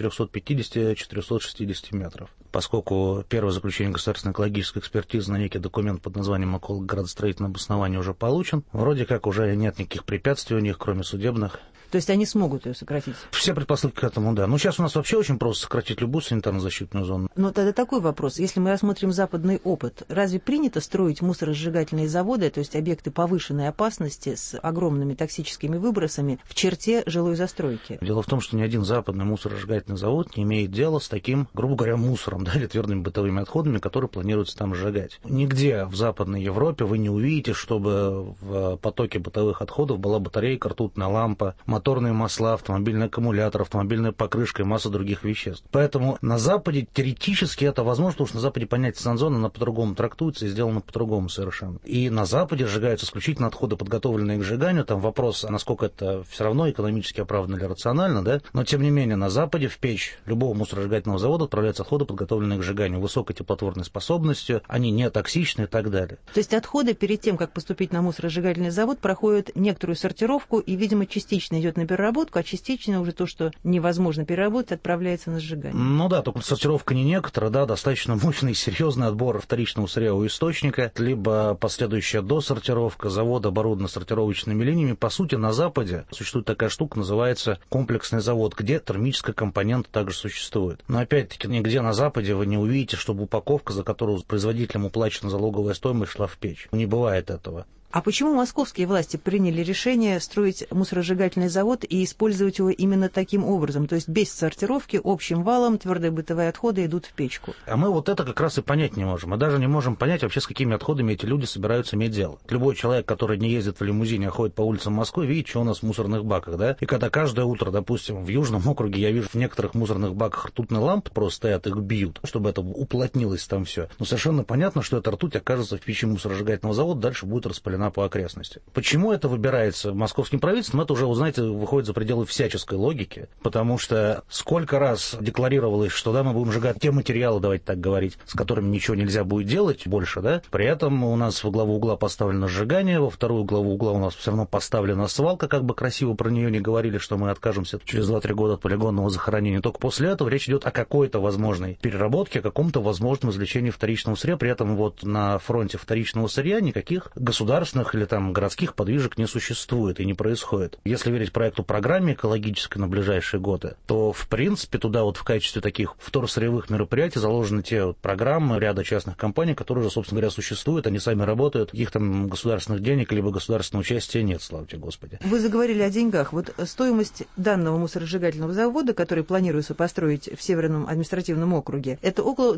450-460 метров. Поскольку первое заключение государственной экологической экспертизы на некий документ под названием «Эколого-градостроительное обоснование» уже получен, вроде как уже нет никаких препятствий у них, кроме судебных. То есть они смогут ее сократить? Все предпосылки к этому, да. Но сейчас у нас вообще очень просто сократить любую санитарно-защитную зону. Но тогда такой вопрос. Если мы рассмотрим западный опыт, разве принято строить мусоросжигательные заводы, то есть объекты повышенной опасности с огромными токсическими выбросами в черте жилой застройки? Дело в том, что ни один западный мусоросжигательный завод не имеет дела с таким, грубо говоря, мусором, да, или твердыми бытовыми отходами, которые планируется там сжигать. Нигде в Западной Европе вы не увидите, чтобы в потоке бытовых отходов была батарейка, ртутная лампа, моторные масла, автомобильный аккумулятор, автомобильная покрышка и масса других веществ. Поэтому на Западе теоретически это возможно, потому что на Западе понятие санзона оно по-другому трактуется и сделано по-другому совершенно. И на Западе сжигаются исключительно отходы, подготовленные к сжиганию. Там вопрос, насколько это все равно экономически оправданно или рационально, да? Но тем не менее на Западе в печь любого мусоросжигательного завода отправляются отходы, подготовленные к сжиганию, высокой теплотворной способностью, они не токсичны и так далее. То есть отходы перед тем, как поступить на мусоросжигательный завод, проходят некоторую сортировку и, видимо, частично идет на переработку, а частично уже то, что невозможно переработать, отправляется на сжигание. Ну да, только сортировка не некоторая, да, достаточно мощный и серьезный отбор вторичного сырья у источника, либо последующая досортировка, завод оборудован сортировочными линиями. По сути, на Западе существует такая штука, называется комплексный завод, где термическая компонента также существует. Но опять-таки, нигде на Западе вы не увидите, чтобы упаковка, за которую производителям уплачена залоговая стоимость, шла в печь. Не бывает этого. А почему московские власти приняли решение строить мусоросжигательный завод и использовать его именно таким образом? То есть без сортировки, общим валом твердые бытовые отходы идут в печку? А мы вот это как раз и понять не можем. Мы даже не можем понять вообще, с какими отходами эти люди собираются иметь дело. Любой человек, который не ездит в лимузине, а ходит по улицам Москвы, видит, что у нас в мусорных баках, да? И когда каждое утро, допустим, в Южном округе я вижу в некоторых мусорных баках ртутные лампы просто стоят, их бьют, чтобы это уплотнилось там все. Но совершенно понятно, что эта ртуть окажется в печи мусоросжигательного завода, дальше будет распылена по окрестности. Почему это выбирается московским правительством, это уже, вы знаете, выходит за пределы всяческой логики, потому что сколько раз декларировалось, что да, мы будем сжигать те материалы, давайте так говорить, с которыми ничего нельзя будет делать больше, да, при этом у нас во главу угла поставлено сжигание, во вторую главу угла у нас все равно поставлена свалка, как бы красиво про нее не говорили, что мы откажемся через 2-3 года от полигонного захоронения. Только после этого речь идет о какой-то возможной переработке, о каком-то возможном извлечении вторичного сырья, при этом вот на фронте вторичного сырья никаких государственных или там городских подвижек не существует и не происходит. Если верить проекту программе экологической на ближайшие годы, то в принципе туда вот в качестве таких вторсырьевых мероприятий заложены те вот программы ряда частных компаний, которые уже, собственно говоря, существуют, они сами работают, их там государственных денег либо государственного участия нет, слава тебе Господи. Вы заговорили о деньгах. Вот стоимость данного мусоросжигательного завода, который планируется построить в Северном административном округе, это около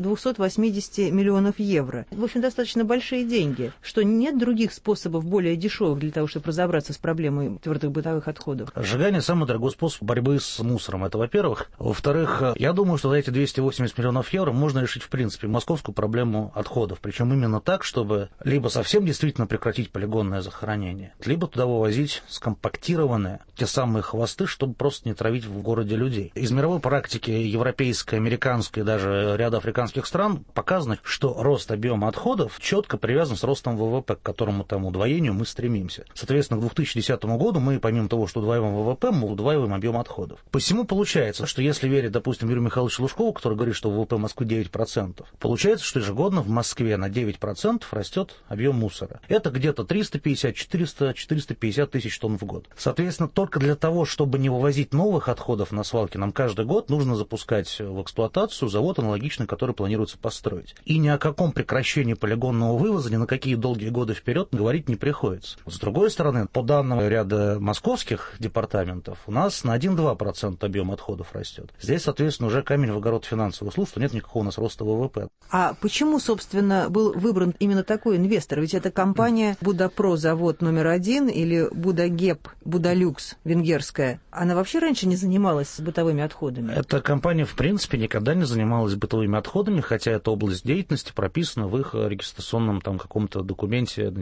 280 миллионов евро. В общем, достаточно большие деньги. Что нет других способов более дешевых для того, чтобы разобраться с проблемой твердых бытовых отходов? Сжигание – самый дорогой способ борьбы с мусором. Это, во-первых. Во-вторых, я думаю, что за эти 280 миллионов евро можно решить, в принципе, московскую проблему отходов. Причем именно так, чтобы либо совсем действительно прекратить полигонное захоронение, либо туда вывозить скомпактированные те самые хвосты, чтобы просто не травить в городе людей. Из мировой практики европейской, американской, даже ряда африканских стран показано, что рост объема отходов четко привязан с ростом ВВП, к которому там удвоению мы стремимся. Соответственно, к 2010 году мы, помимо того, что удваиваем ВВП, мы удваиваем объем отходов. Посему получается, что если верить, допустим, Юрию Михайловичу Лужкову, который говорит, что ВВП Москвы 9%, получается, что ежегодно в Москве на 9% растет объем мусора. Это где-то 350, 400, 450 тысяч тонн в год. Соответственно, только для того, чтобы не вывозить новых отходов на свалки, нам каждый год нужно запускать в эксплуатацию завод аналогичный, который планируется построить. И ни о каком прекращении полигонного вывоза, ни на какие долгие годы вперед говорить не приходится. С другой стороны, по данным ряда московских департаментов, у нас на 1-2% объем отходов растет. Здесь, соответственно, уже камень в огород финансовых служб, что нет никакого у нас роста ВВП. А почему, собственно, был выбран именно такой инвестор? Ведь это компания Будапро, завод номер 1, или Будагеп, Будалюкс, венгерская. Она вообще раньше не занималась бытовыми отходами? Эта компания, в принципе, никогда не занималась бытовыми отходами, хотя эта область деятельности прописана в их регистрационном там каком-то документе на территории Венгерии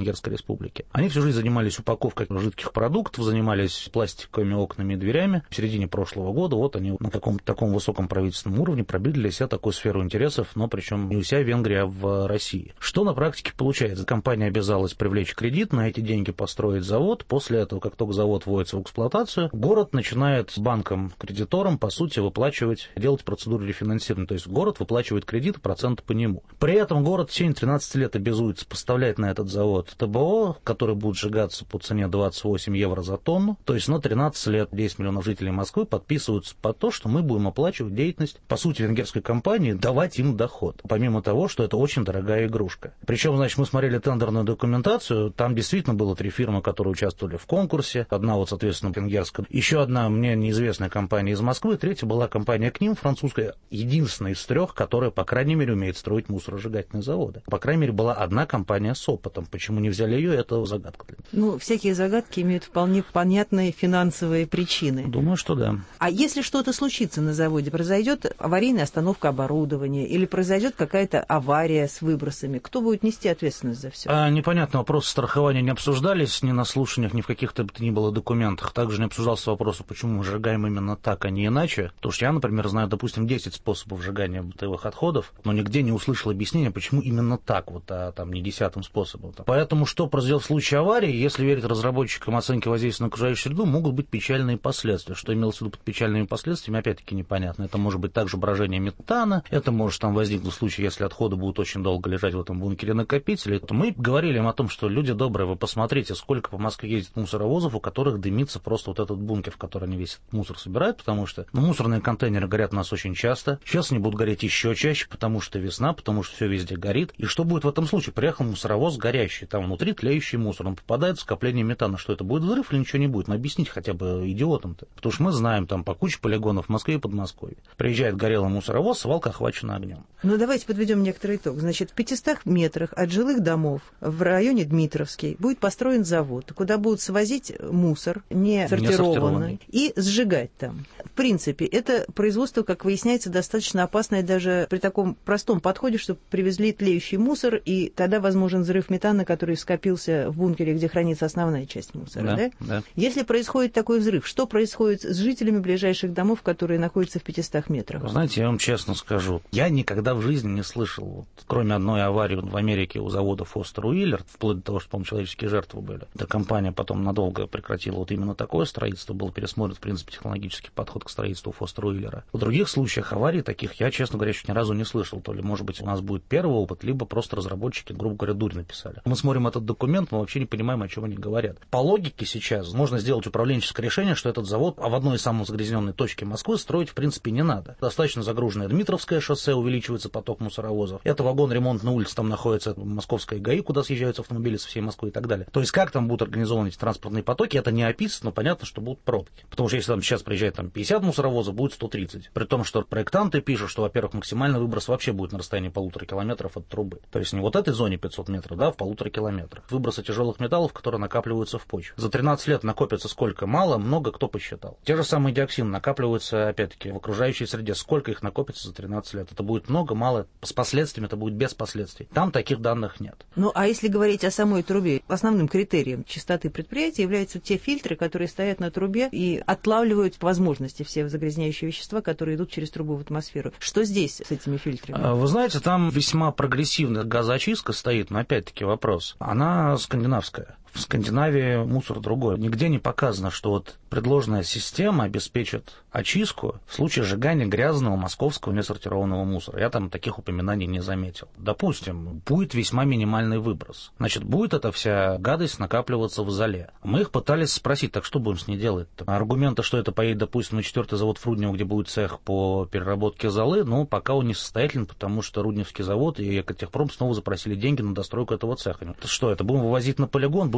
Венгерской республики. Они всю жизнь занимались упаковкой жидких продуктов, занимались пластиковыми окнами и дверями. В середине прошлого года вот они на каком-то таком высоком правительственном уровне пробили для себя такую сферу интересов, но причем не у себя в Венгрии, а в России. Что на практике получается? Компания обязалась привлечь кредит, на эти деньги построить завод. После этого, как только завод вводится в эксплуатацию, город начинает банкам-кредиторам, по сути, выплачивать, делать процедуру рефинансирования. То есть город выплачивает кредит, проценты по нему. При этом город в течение 13 лет обязуется поставлять на этот завод ТБО, который будет сжигаться по цене 28 евро за тонну. То есть на 13 лет 10 миллионов жителей Москвы подписываются под то, что мы будем оплачивать деятельность, по сути, венгерской компании, давать им доход. Помимо того, что это очень дорогая игрушка. Причем, значит, мы смотрели тендерную документацию, там действительно было 3 фирмы, которые участвовали в конкурсе. Одна вот, соответственно, венгерская. Еще одна мне неизвестная компания из Москвы. Третья была компания КНИМ, французская. Единственная из 3, которая, по крайней мере, умеет строить мусоросжигательные заводы. По крайней мере, была одна компания с опытом. Почему не взяли ее, это загадка. Ну, всякие загадки имеют вполне понятные финансовые причины. Думаю, что да. А если что-то случится на заводе, произойдет аварийная остановка оборудования или произойдет какая-то авария с выбросами, кто будет нести ответственность за все? Непонятно, вопросы страхования не обсуждались ни на слушаниях, ни в каких-то бы то ни было документах. Также не обсуждался вопрос, почему мы сжигаем именно так, а не иначе. Потому что я, например, знаю, допустим, 10 способов сжигания бытовых отходов, но нигде не услышал объяснения, почему именно так, вот, а там не 10-м способом. Поэтому что произойдет в случае аварии, если верить разработчикам оценки воздействия на окружающую среду, могут быть печальные последствия. Что имелось в виду под печальными последствиями, опять-таки непонятно. Это может быть также брожение метана, это может там возникнуть в случае, если отходы будут очень долго лежать в этом бункере-накопителе. Мы говорили им о том, что люди добрые, вы посмотрите, сколько по Москве ездит мусоровозов, у которых дымится просто вот этот бункер, в который они весь этот мусор собирают, потому что мусорные контейнеры горят у нас очень часто. Сейчас они будут гореть еще чаще, потому что весна, потому что все везде горит. И что будет в этом случае? Приехал мусоровоз горящий, там внутри тлеющий мусор, он попадает в скопление метана. Что это будет взрыв или ничего не будет? Ну, объясните хотя бы идиотам-то. Потому что мы знаем, там по куче полигонов в Москве и Подмосковье. Приезжает горелый мусоровоз, свалка охвачена огнем. Ну, давайте подведем некоторый итог. Значит, в 500 метрах от жилых домов в районе Дмитровский будет построен завод, куда будут свозить мусор, не сортированный, и сжигать там. В принципе, это производство, как выясняется, достаточно опасное даже при таком простом подходе, что привезли тлеющий мусор, и тогда возможен взрыв метана, который скопился в бункере, где хранится основная часть мусора. Да? Да. Если происходит такой взрыв, что происходит с жителями ближайших домов, которые находятся в 500 метрах? Вы знаете, я вам честно скажу, я никогда в жизни не слышал, вот, кроме одной аварии в Америке у завода Фостер Уиллер, вплоть до того, что, по-моему, человеческие жертвы были. Эта компания потом надолго прекратила вот именно такое строительство, был пересмотрен, в принципе, технологический подход к строительству Фостер Уиллера. В других случаях аварий таких я, честно говоря, еще ни разу не слышал. То ли, может быть, у нас будет первый опыт, либо просто разработчики, грубо говоря, дурь написали. Мы смотрим этот документ, мы вообще не понимаем, о чем они говорят. По логике сейчас можно сделать управленческое решение, что этот завод в одной из самых загрязненной точки Москвы строить, в принципе, не надо. Достаточно загруженное Дмитровское шоссе, увеличивается поток мусоровозов. Это вагон ремонтной улицы, там находится Московская ГАИ, куда съезжаются автомобили со всей Москвы и так далее. То есть как там будут организованы эти транспортные потоки, это не описано, но понятно, что будут пробки. Потому что если там сейчас приезжает там 50 мусоровозов, будет 130. При том, что проектанты пишут, что, во-первых, максимальный выброс вообще будет на расстоянии 1,5 километров от трубы. То есть не вот этой зоне 500 метров, да, в 1,5 километрах. Выбросы тяжелых металлов, которые накапливаются в почве. За 13 лет накопится сколько? Мало, много, кто посчитал. Те же самые диоксины накапливаются, опять-таки, в окружающей среде. Сколько их накопится за 13 лет? Это будет много, мало. С последствиями это будет без последствий. Там таких данных нет. Ну, а если говорить о самой трубе, основным критерием чистоты предприятия являются те фильтры, которые стоят на трубе и отлавливают по возможности все загрязняющие вещества, которые идут через трубу в атмосферу. Что здесь с этими фильтрами? Вы знаете, там весьма прогрессивная газоочистка стоит, но опять-таки вопрос. Она скандинавская. В Скандинавии мусор другой. Нигде не показано, что вот предложенная система обеспечит очистку в случае сжигания грязного московского несортированного мусора. Я там таких упоминаний не заметил. Допустим, будет весьма минимальный выброс. Значит, будет эта вся гадость накапливаться в золе. Мы их пытались спросить, так что будем с ней делать-то? Аргументы, что это поедет, допустим, на 4-й завод в Руднево, где будет цех по переработке золы, но пока он несостоятелен, потому что Рудневский завод и Экотехпром снова запросили деньги на достройку этого цеха. Что это? Будем вывозить на полигон, будем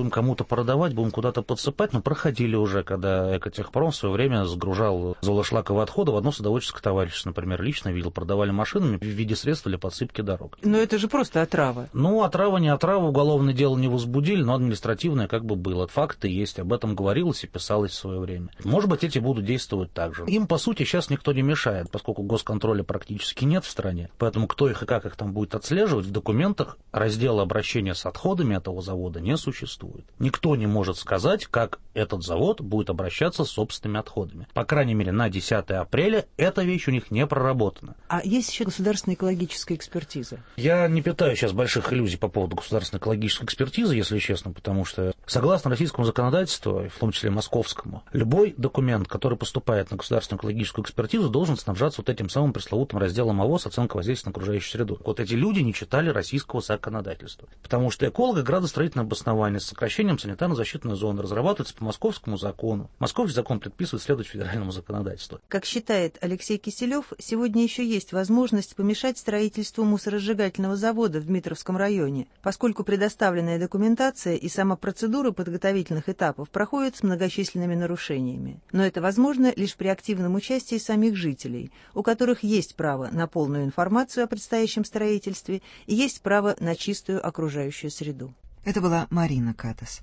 будем кому-то продавать, будем куда-то подсыпать, но проходили уже, когда Экотехпром в свое время сгружал золошлаковые отходы в одно садоводческое товарищество, например, лично видел, продавали машинами в виде средств для подсыпки дорог. Но это же просто отрава. Ну, отрава не отрава, уголовное дело не возбудили, но административное как бы было. Факты есть, об этом говорилось и писалось в свое время. Может быть, эти будут действовать так же. Им, по сути, сейчас никто не мешает, поскольку госконтроля практически нет в стране. Поэтому кто их и как их там будет отслеживать, в документах раздела обращения с отходами этого завода не существует. Никто не может сказать, как этот завод будет обращаться с собственными отходами. По крайней мере, на 10 апреля эта вещь у них не проработана. А есть еще государственная экологическая экспертиза? Я не питаю сейчас больших иллюзий по поводу государственной экологической экспертизы, если честно, потому что, согласно российскому законодательству, в том числе московскому, любой документ, который поступает на государственную экологическую экспертизу, должен снабжаться вот этим самым пресловутым разделом АОС «Оценка воздействия на окружающую среду». Вот эти люди не читали российского законодательства, потому что эколого-градостроительное обоснование с сокращением санитарно-защитной зоны разрабатывается по московскому закону. Московский закон предписывает следовать федеральному законодательству. Как считает Алексей Киселев, сегодня еще есть возможность помешать строительству мусоросжигательного завода в Дмитровском районе, поскольку предоставленная документация и сама процедура подготовительных этапов проходят с многочисленными нарушениями. Но это возможно лишь при активном участии самих жителей, у которых есть право на полную информацию о предстоящем строительстве и есть право на чистую окружающую среду. Это была Марина Катас.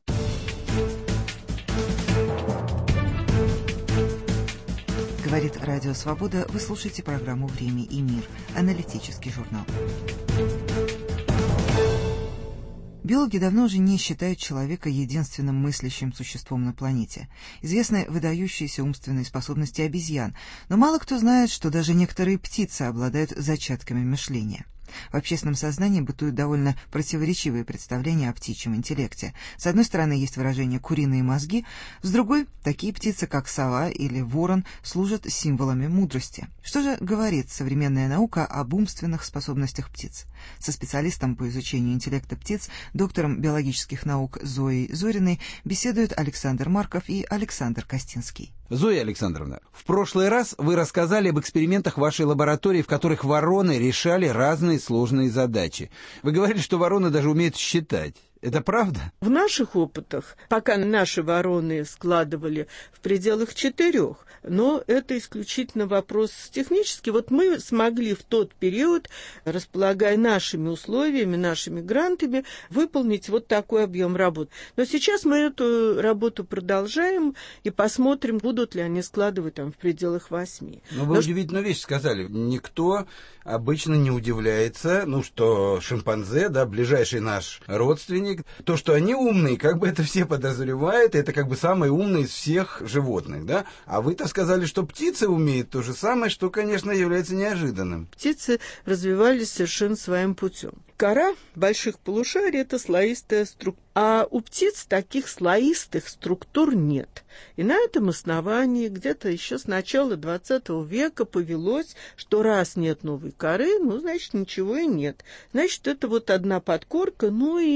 Говорит Радио Свобода. Вы слушаете программу «Время и мир», аналитический журнал. Биологи давно уже не считают человека единственным мыслящим существом на планете. Известны выдающиеся умственные способности обезьян, но мало кто знает, что даже некоторые птицы обладают зачатками мышления. В общественном сознании бытуют довольно противоречивые представления о птичьем интеллекте. С одной стороны, есть выражение «куриные мозги», с другой, такие птицы, как сова или ворон, служат символами мудрости. Что же говорит современная наука об умственных способностях птиц? Со специалистом по изучению интеллекта птиц, доктором биологических наук Зоей Зориной, беседуют Александр Марков и Александр Костинский. Зоя Александровна, в прошлый раз вы рассказали об экспериментах в вашей лаборатории, в которых вороны решали разные сложные задачи. Вы говорили, что вороны даже умеют считать. Это правда? В наших опытах, пока наши вороны складывали в пределах 4, но это исключительно вопрос технический. Вот мы смогли в тот период, располагая нашими условиями, нашими грантами, выполнить вот такой объем работ. Но сейчас мы эту работу продолжаем и посмотрим, будут ли они складывать там в пределах 8. Но вы удивительную вещь сказали. Никто обычно не удивляется, что шимпанзе, ближайший наш родственник, то, что они умные, как бы это все подозревают, это как бы самые умные из всех животных, да? А вы-то сказали, что птицы умеют то же самое, что, конечно, является неожиданным. Птицы развивались совершенно своим путем. Кора больших полушарий – это слоистая структура. А у птиц таких слоистых структур нет. И на этом основании где-то еще с начала XX века повелось, что раз нет новой коры, значит, ничего и нет. Значит, это вот одна подкорка,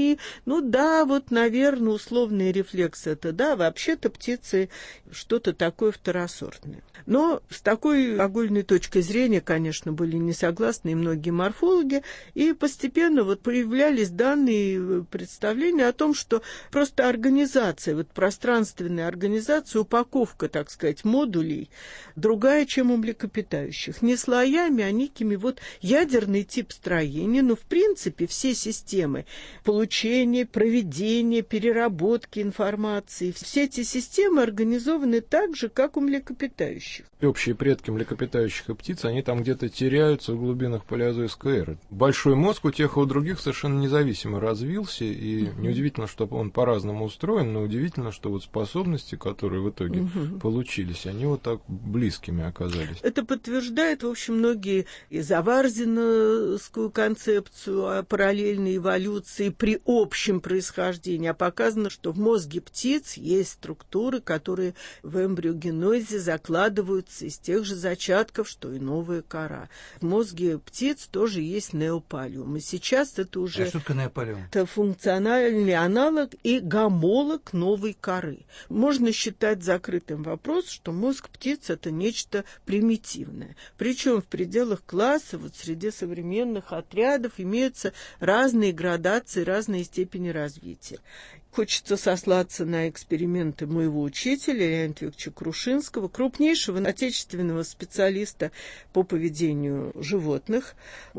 наверное, условный рефлекс это, вообще-то птицы что-то такое второсортное. Но с такой огульной точкой зрения, конечно, были не согласны и многие морфологи, и постепенно появлялись данные представления о том, что просто организация, пространственная организация, упаковка, так сказать, модулей другая, чем у млекопитающих. Не слоями, а некими ядерный тип строения, но в принципе все системы получения, проведения, переработки информации, все эти системы организованы так же, как у млекопитающих. И общие предки млекопитающих и птиц, они там где-то теряются в глубинах палеозойской эры. Большой мозг у тех и у других совершенно независимо развился, и неудивительно, что он по-разному устроен, но удивительно, что способности, которые в итоге получились, они так близкими оказались. Это подтверждает, в общем, многие и заварзиновскую концепцию о параллельной эволюции при общем происхождении, а показано, что в мозге птиц есть структуры, которые в эмбриогенезе закладываются из тех же зачатков, что и новая кора. В мозге птиц тоже есть неопалеум. И сейчас это уже... А что такое неопалеум? Это функциональный аналог и гомолог новой коры. Можно считать закрытым вопрос, что мозг птиц – это нечто примитивное. Причем в пределах класса, среди современных отрядов имеются разные градации, разные степени развития. Хочется сослаться на эксперименты моего учителя Леонида Викторовича Крушинского, крупнейшего отечественного специалиста по поведению животных.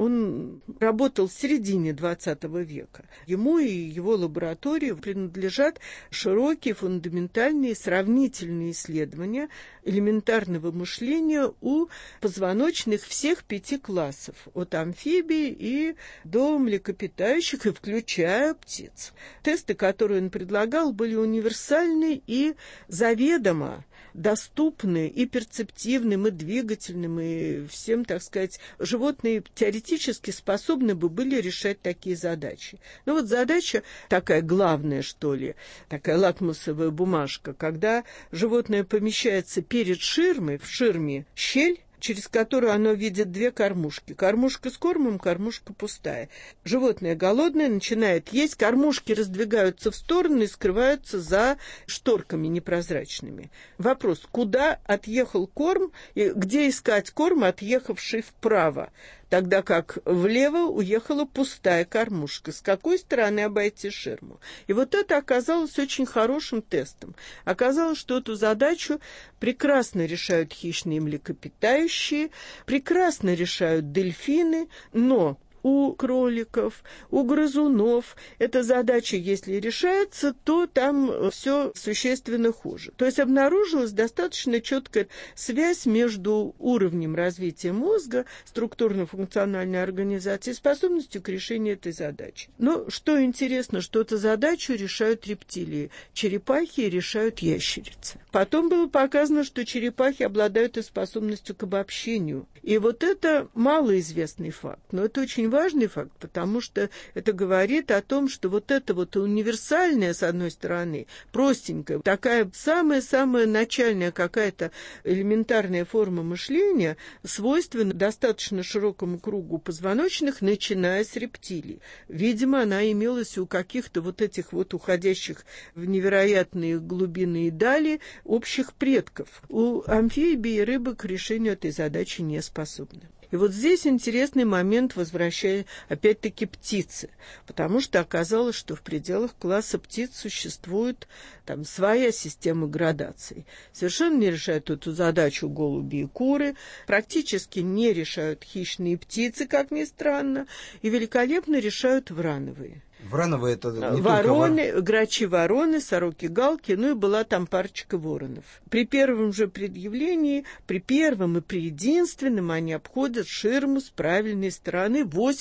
Он работал в середине XX века. Ему и его лаборатории принадлежат широкие, фундаментальные, сравнительные исследования элементарного мышления у позвоночных всех 5 классов, от амфибий и до млекопитающих, и включая птиц. Тесты, которые он предлагал, были универсальны и заведомо доступны и перцептивным, и двигательным, и всем, так сказать, животные теоретически способны бы были решать такие задачи. Но вот задача такая главная, что ли, такая лакмусовая бумажка, когда животное помещается перед ширмой, в ширме щель, через которую оно видит 2 кормушки. Кормушка с кормом, кормушка пустая. Животное голодное начинает есть, кормушки раздвигаются в стороны и скрываются за шторками непрозрачными. Вопрос, куда отъехал корм и где искать корм, отъехавший вправо? Тогда как влево уехала пустая кормушка. С какой стороны обойти ширму? И вот это оказалось очень хорошим тестом. Оказалось, что эту задачу прекрасно решают хищные млекопитающие, прекрасно решают дельфины, но у кроликов, у грызунов эта задача, если решается, то там все существенно хуже. То есть обнаружилась достаточно четкая связь между уровнем развития мозга, структурно-функциональной организации и способностью к решению этой задачи. Но что интересно, что эту задачу решают рептилии, черепахи решают ящерицы. Потом было показано, что черепахи обладают и способностью к обобщению. И вот это малоизвестный факт, но это очень важный факт, потому что это говорит о том, что вот это вот универсальная, с одной стороны, простенькая, такая самая-самая начальная какая-то элементарная форма мышления свойственна достаточно широкому кругу позвоночных, начиная с рептилий. Видимо, она имелась у каких-то вот этих вот уходящих в невероятные глубины и дали общих предков. У амфибий и рыбы к решению этой задачи не способны. И вот здесь интересный момент, возвращая опять-таки птицы, потому что оказалось, что в пределах класса птиц существует там своя система градаций. Совершенно не решают эту задачу голуби и куры, практически не решают хищные птицы, как ни странно, и великолепно решают врановые. Врановые — это не вороны, только грачи, вороны, сороки, галки, ну и была там парочка воронов. При первом же предъявлении, при первом и при единственном они обходят ширму с правильной стороны.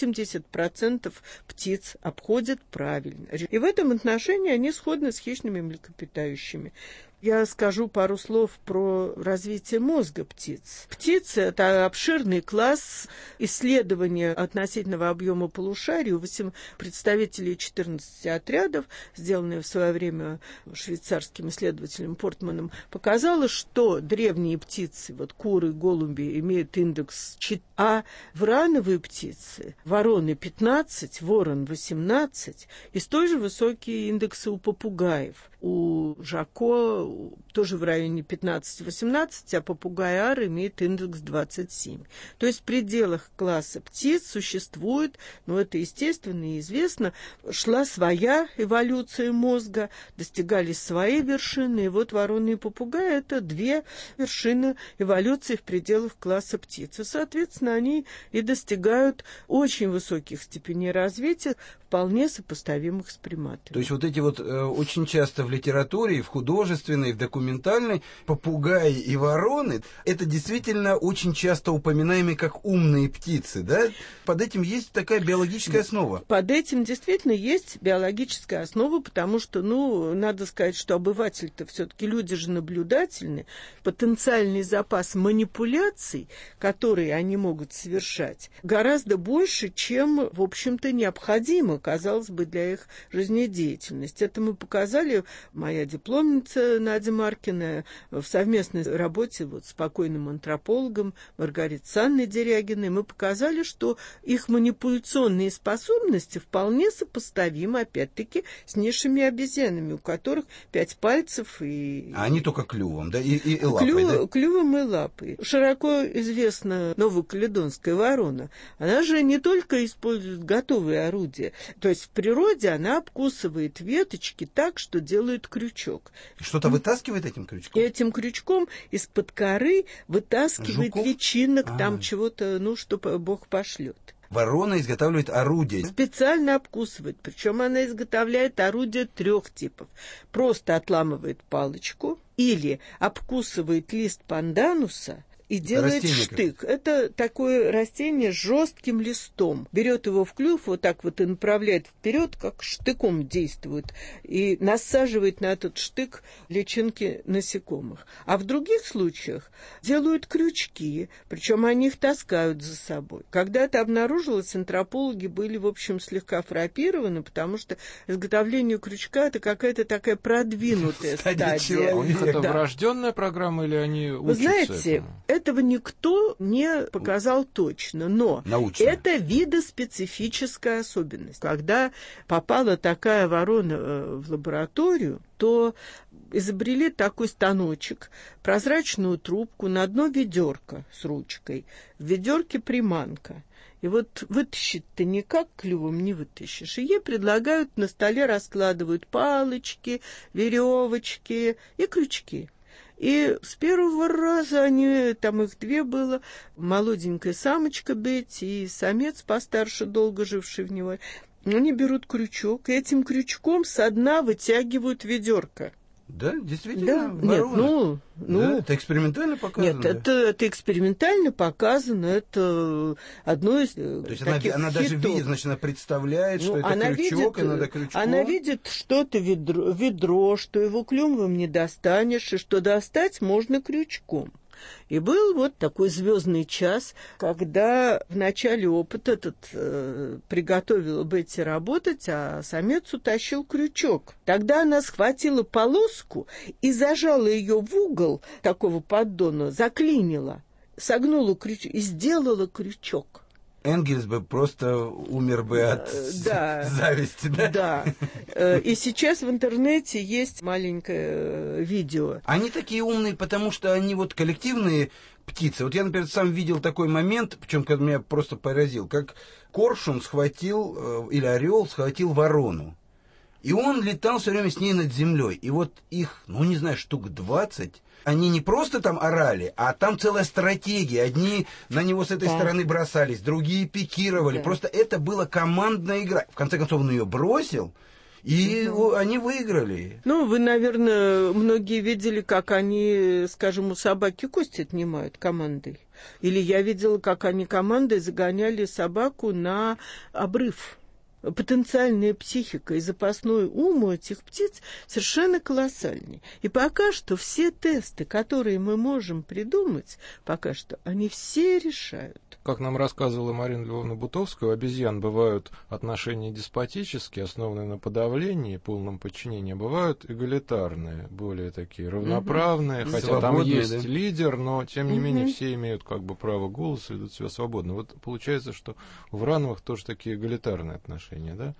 80% птиц обходят правильно. И в этом отношении они сходны с хищными млекопитающими. Я скажу пару слов про развитие мозга птиц. Птицы – это обширный класс исследования относительного объема полушарий. У 8 представителей 14 отрядов, сделанные в свое время швейцарским исследователем Портманом, показало, что древние птицы, вот куры, голуби, имеют индекс 4, а врановые птицы, вороны 15, ворон 18, и столь же высокие индексы у попугаев. У жако тоже в районе 15-18, а попугай ар имеет индекс 27. То есть в пределах класса птиц существует, ну это естественно и известно, шла своя эволюция мозга, достигались свои вершины, и вот вороны и попугаи – это 2 вершины эволюции в пределах класса птиц. И, соответственно, они и достигают очень высоких степеней развития, вполне сопоставимых с приматами. То есть вот эти вот очень часто в литературе, и в художественной, и в документальной попугаи и вороны, это действительно очень часто упоминаемые как умные птицы, да? Под этим есть такая биологическая основа. Под этим действительно есть биологическая основа, потому что, ну, надо сказать, что обыватель-то все-таки люди же наблюдательны, потенциальный запас манипуляций, которые они могут совершать, гораздо больше, чем, в общем-то, необходимо, казалось бы, для их жизнедеятельности. Это мы показали моя дипломница Надя Маркина в совместной работе вот с покойным антропологом Маргаритой Санной Дерягиной мы показали, что их манипуляционные способности вполне сопоставимы, опять-таки, с низшими обезьянами, у которых 5 пальцев и... А они только клювом, да? И лапой, да? Клювом и лапой. Широко известна новокаледонская ворона. Она же не только использует готовые орудия. То есть в природе она обкусывает веточки так, что делает крючок. Что-то вытаскивает этим крючком? И этим крючком из-под коры вытаскивает жуков? Личинок, там чего-то, ну, что Бог пошлет. Ворона изготавливает орудие. Специально обкусывает. Причем она изготовляет орудия 3 типов. Просто отламывает палочку или обкусывает лист пандануса и делает штык. Это такое растение с жестким листом. Берет его в клюв, вот так вот и направляет вперед, как штыком действует, и насаживает на этот штык личинки насекомых. А в других случаях делают крючки, причем они их таскают за собой. Когда-то обнаружилось, антропологи были, в общем, слегка фрапированы, потому что изготовление крючка — это какая-то такая продвинутая стадия. У них это врожденная программа или они учатся? Вы знаете, этого никто не показал точно, но научно. Это видоспецифическая особенность. Когда попала такая ворона в лабораторию, то изобрели такой станочек, прозрачную трубку, на дно ведерко с ручкой, в ведерке приманка. И вот вытащить-то никак клювом не вытащишь. И ей предлагают, на столе раскладывают палочки, веревочки и крючки. И с первого раза они, там их 2 было, молоденькая самочка Бетти и самец постарше, долго живший в него. Они берут крючок, и этим крючком со дна вытягивают ведерко. Да, действительно? Да. Нет, ну... Да, это экспериментально показано? Нет, это экспериментально показано, это одно из То есть таких она даже видит, значит, она представляет, что это крючок, и надо крючком. Она видит, что это ведро, что его клювом не достанешь, и что достать можно крючком. И был вот такой звездный час, когда в начале опыта приготовила Бетти работать, а самец утащил крючок. Тогда она схватила полоску и зажала ее в угол такого поддона, заклинила, согнула крючок и сделала крючок. Энгельс бы просто умер бы от зависти, да? Да. И сейчас в интернете есть маленькое видео. Они такие умные, потому что они вот коллективные птицы. Вот я, например, сам видел такой момент, причем когда меня просто поразил, как коршун схватил, или орел схватил ворону. И он летал все время с ней над землей. И вот их, ну не знаю, штук 20... Они не просто там орали, а там целая стратегия. Одни на него с этой стороны бросались, другие пикировали. Да. Просто это была командная игра. В конце концов, он ее бросил, и они выиграли. Ну, вы, наверное, многие видели, как они, скажем, у собаки кости отнимают командой. Или я видела, как они командой загоняли собаку на обрыв. Потенциальная психика и запасной ум у этих птиц совершенно колоссальный. И пока что все тесты, которые мы можем придумать, пока что они все решают. Как нам рассказывала Марина Львовна Бутовская, у обезьян бывают отношения деспотические, основанные на подавлении, полном подчинении, бывают эгалитарные, более такие равноправные, хотя там есть лидер, но тем не менее все имеют как бы право голоса, ведут себя свободно. Вот получается, что у Врановых тоже такие эгалитарные отношения, да?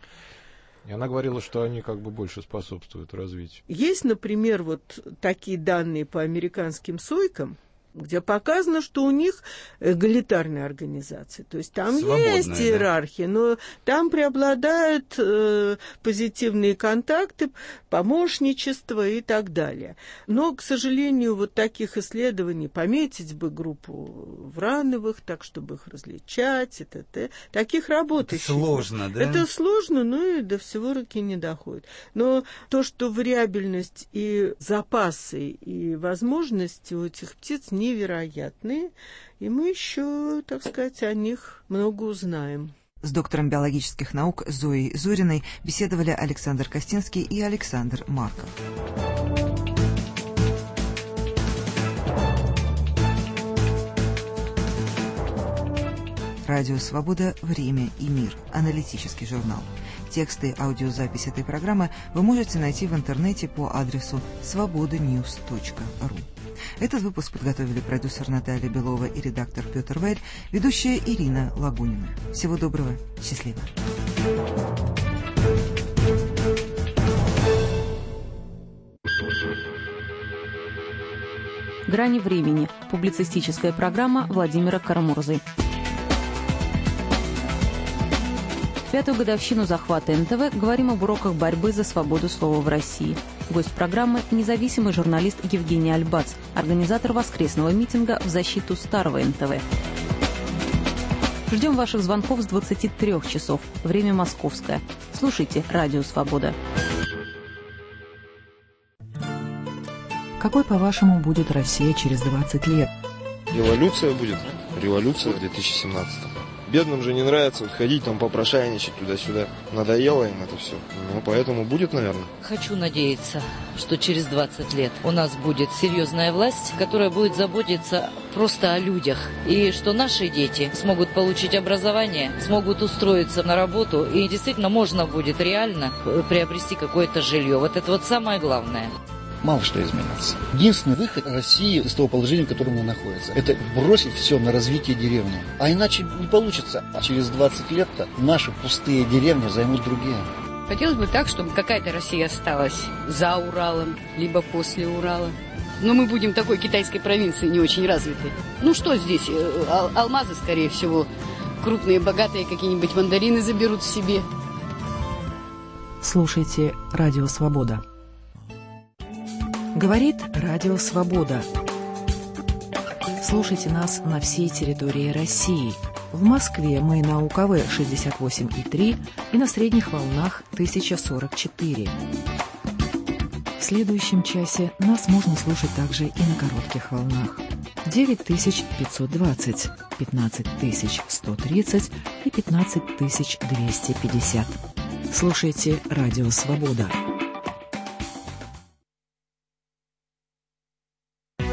И она говорила, что они как бы больше способствуют развитию. Есть, например, вот такие данные по американским сойкам, где показано, что у них эгалитарная организация. То есть там свободная, есть иерархия, но там преобладают позитивные контакты, помощничество и так далее. Но, к сожалению, вот таких исследований, пометить бы группу Врановых, так, чтобы их различать, и т.д. Таких работ это сложно, да? Это сложно, но и до всего руки не доходит. Но то, что вариабельность и запасы, и возможности у этих птиц невероятные, и мы еще, так сказать, о них много узнаем. С доктором биологических наук Зоей Зориной беседовали Александр Костинский и Александр Марков. Радио «Свобода. Время и мир». Аналитический журнал. Тексты, аудиозапись этой программы вы можете найти в интернете по адресу svobodanews.ru. Этот выпуск подготовили продюсер Наталья Белова и редактор Петр Вайль, ведущая Ирина Лагунина. Всего доброго. Счастливо. «Грани времени» – публицистическая программа Владимира Карамурзы. В 5-ю годовщину захвата НТВ говорим об уроках борьбы за свободу слова в России. Гость программы – независимый журналист Евгений Альбац, организатор воскресного митинга в защиту старого НТВ. Ждем ваших звонков с 23 часов. Время московское. Слушайте «Радио Свобода». Какой, по-вашему, будет Россия через 20 лет? Революция будет. Революция в 2017-м. Бедным же не нравится ходить там попрошайничать туда-сюда. Надоело им это все. Ну, поэтому будет, наверное. Хочу надеяться, что через 20 лет у нас будет серьезная власть, которая будет заботиться просто о людях. И что наши дети смогут получить образование, смогут устроиться на работу. И действительно можно будет реально приобрести какое-то жилье. Вот это вот самое главное. Мало что изменится. Единственный выход России из того положения, в котором она находится, это бросить все на развитие деревни. А иначе не получится. Через 20 лет-то наши пустые деревни займут другие. Хотелось бы так, чтобы какая-то Россия осталась за Уралом, либо после Урала. Но мы будем такой китайской провинции не очень развитой. Ну что здесь? Алмазы, скорее всего. Крупные, богатые какие-нибудь мандарины заберут себе. Слушайте «Радио Свобода». Говорит Радио Свобода. Слушайте нас на всей территории России. В Москве мы на УКВ 68,3 и на средних волнах 1044. В следующем часе нас можно слушать также и на коротких волнах. 9520, 15130 и 15250. Слушайте Радио Свобода.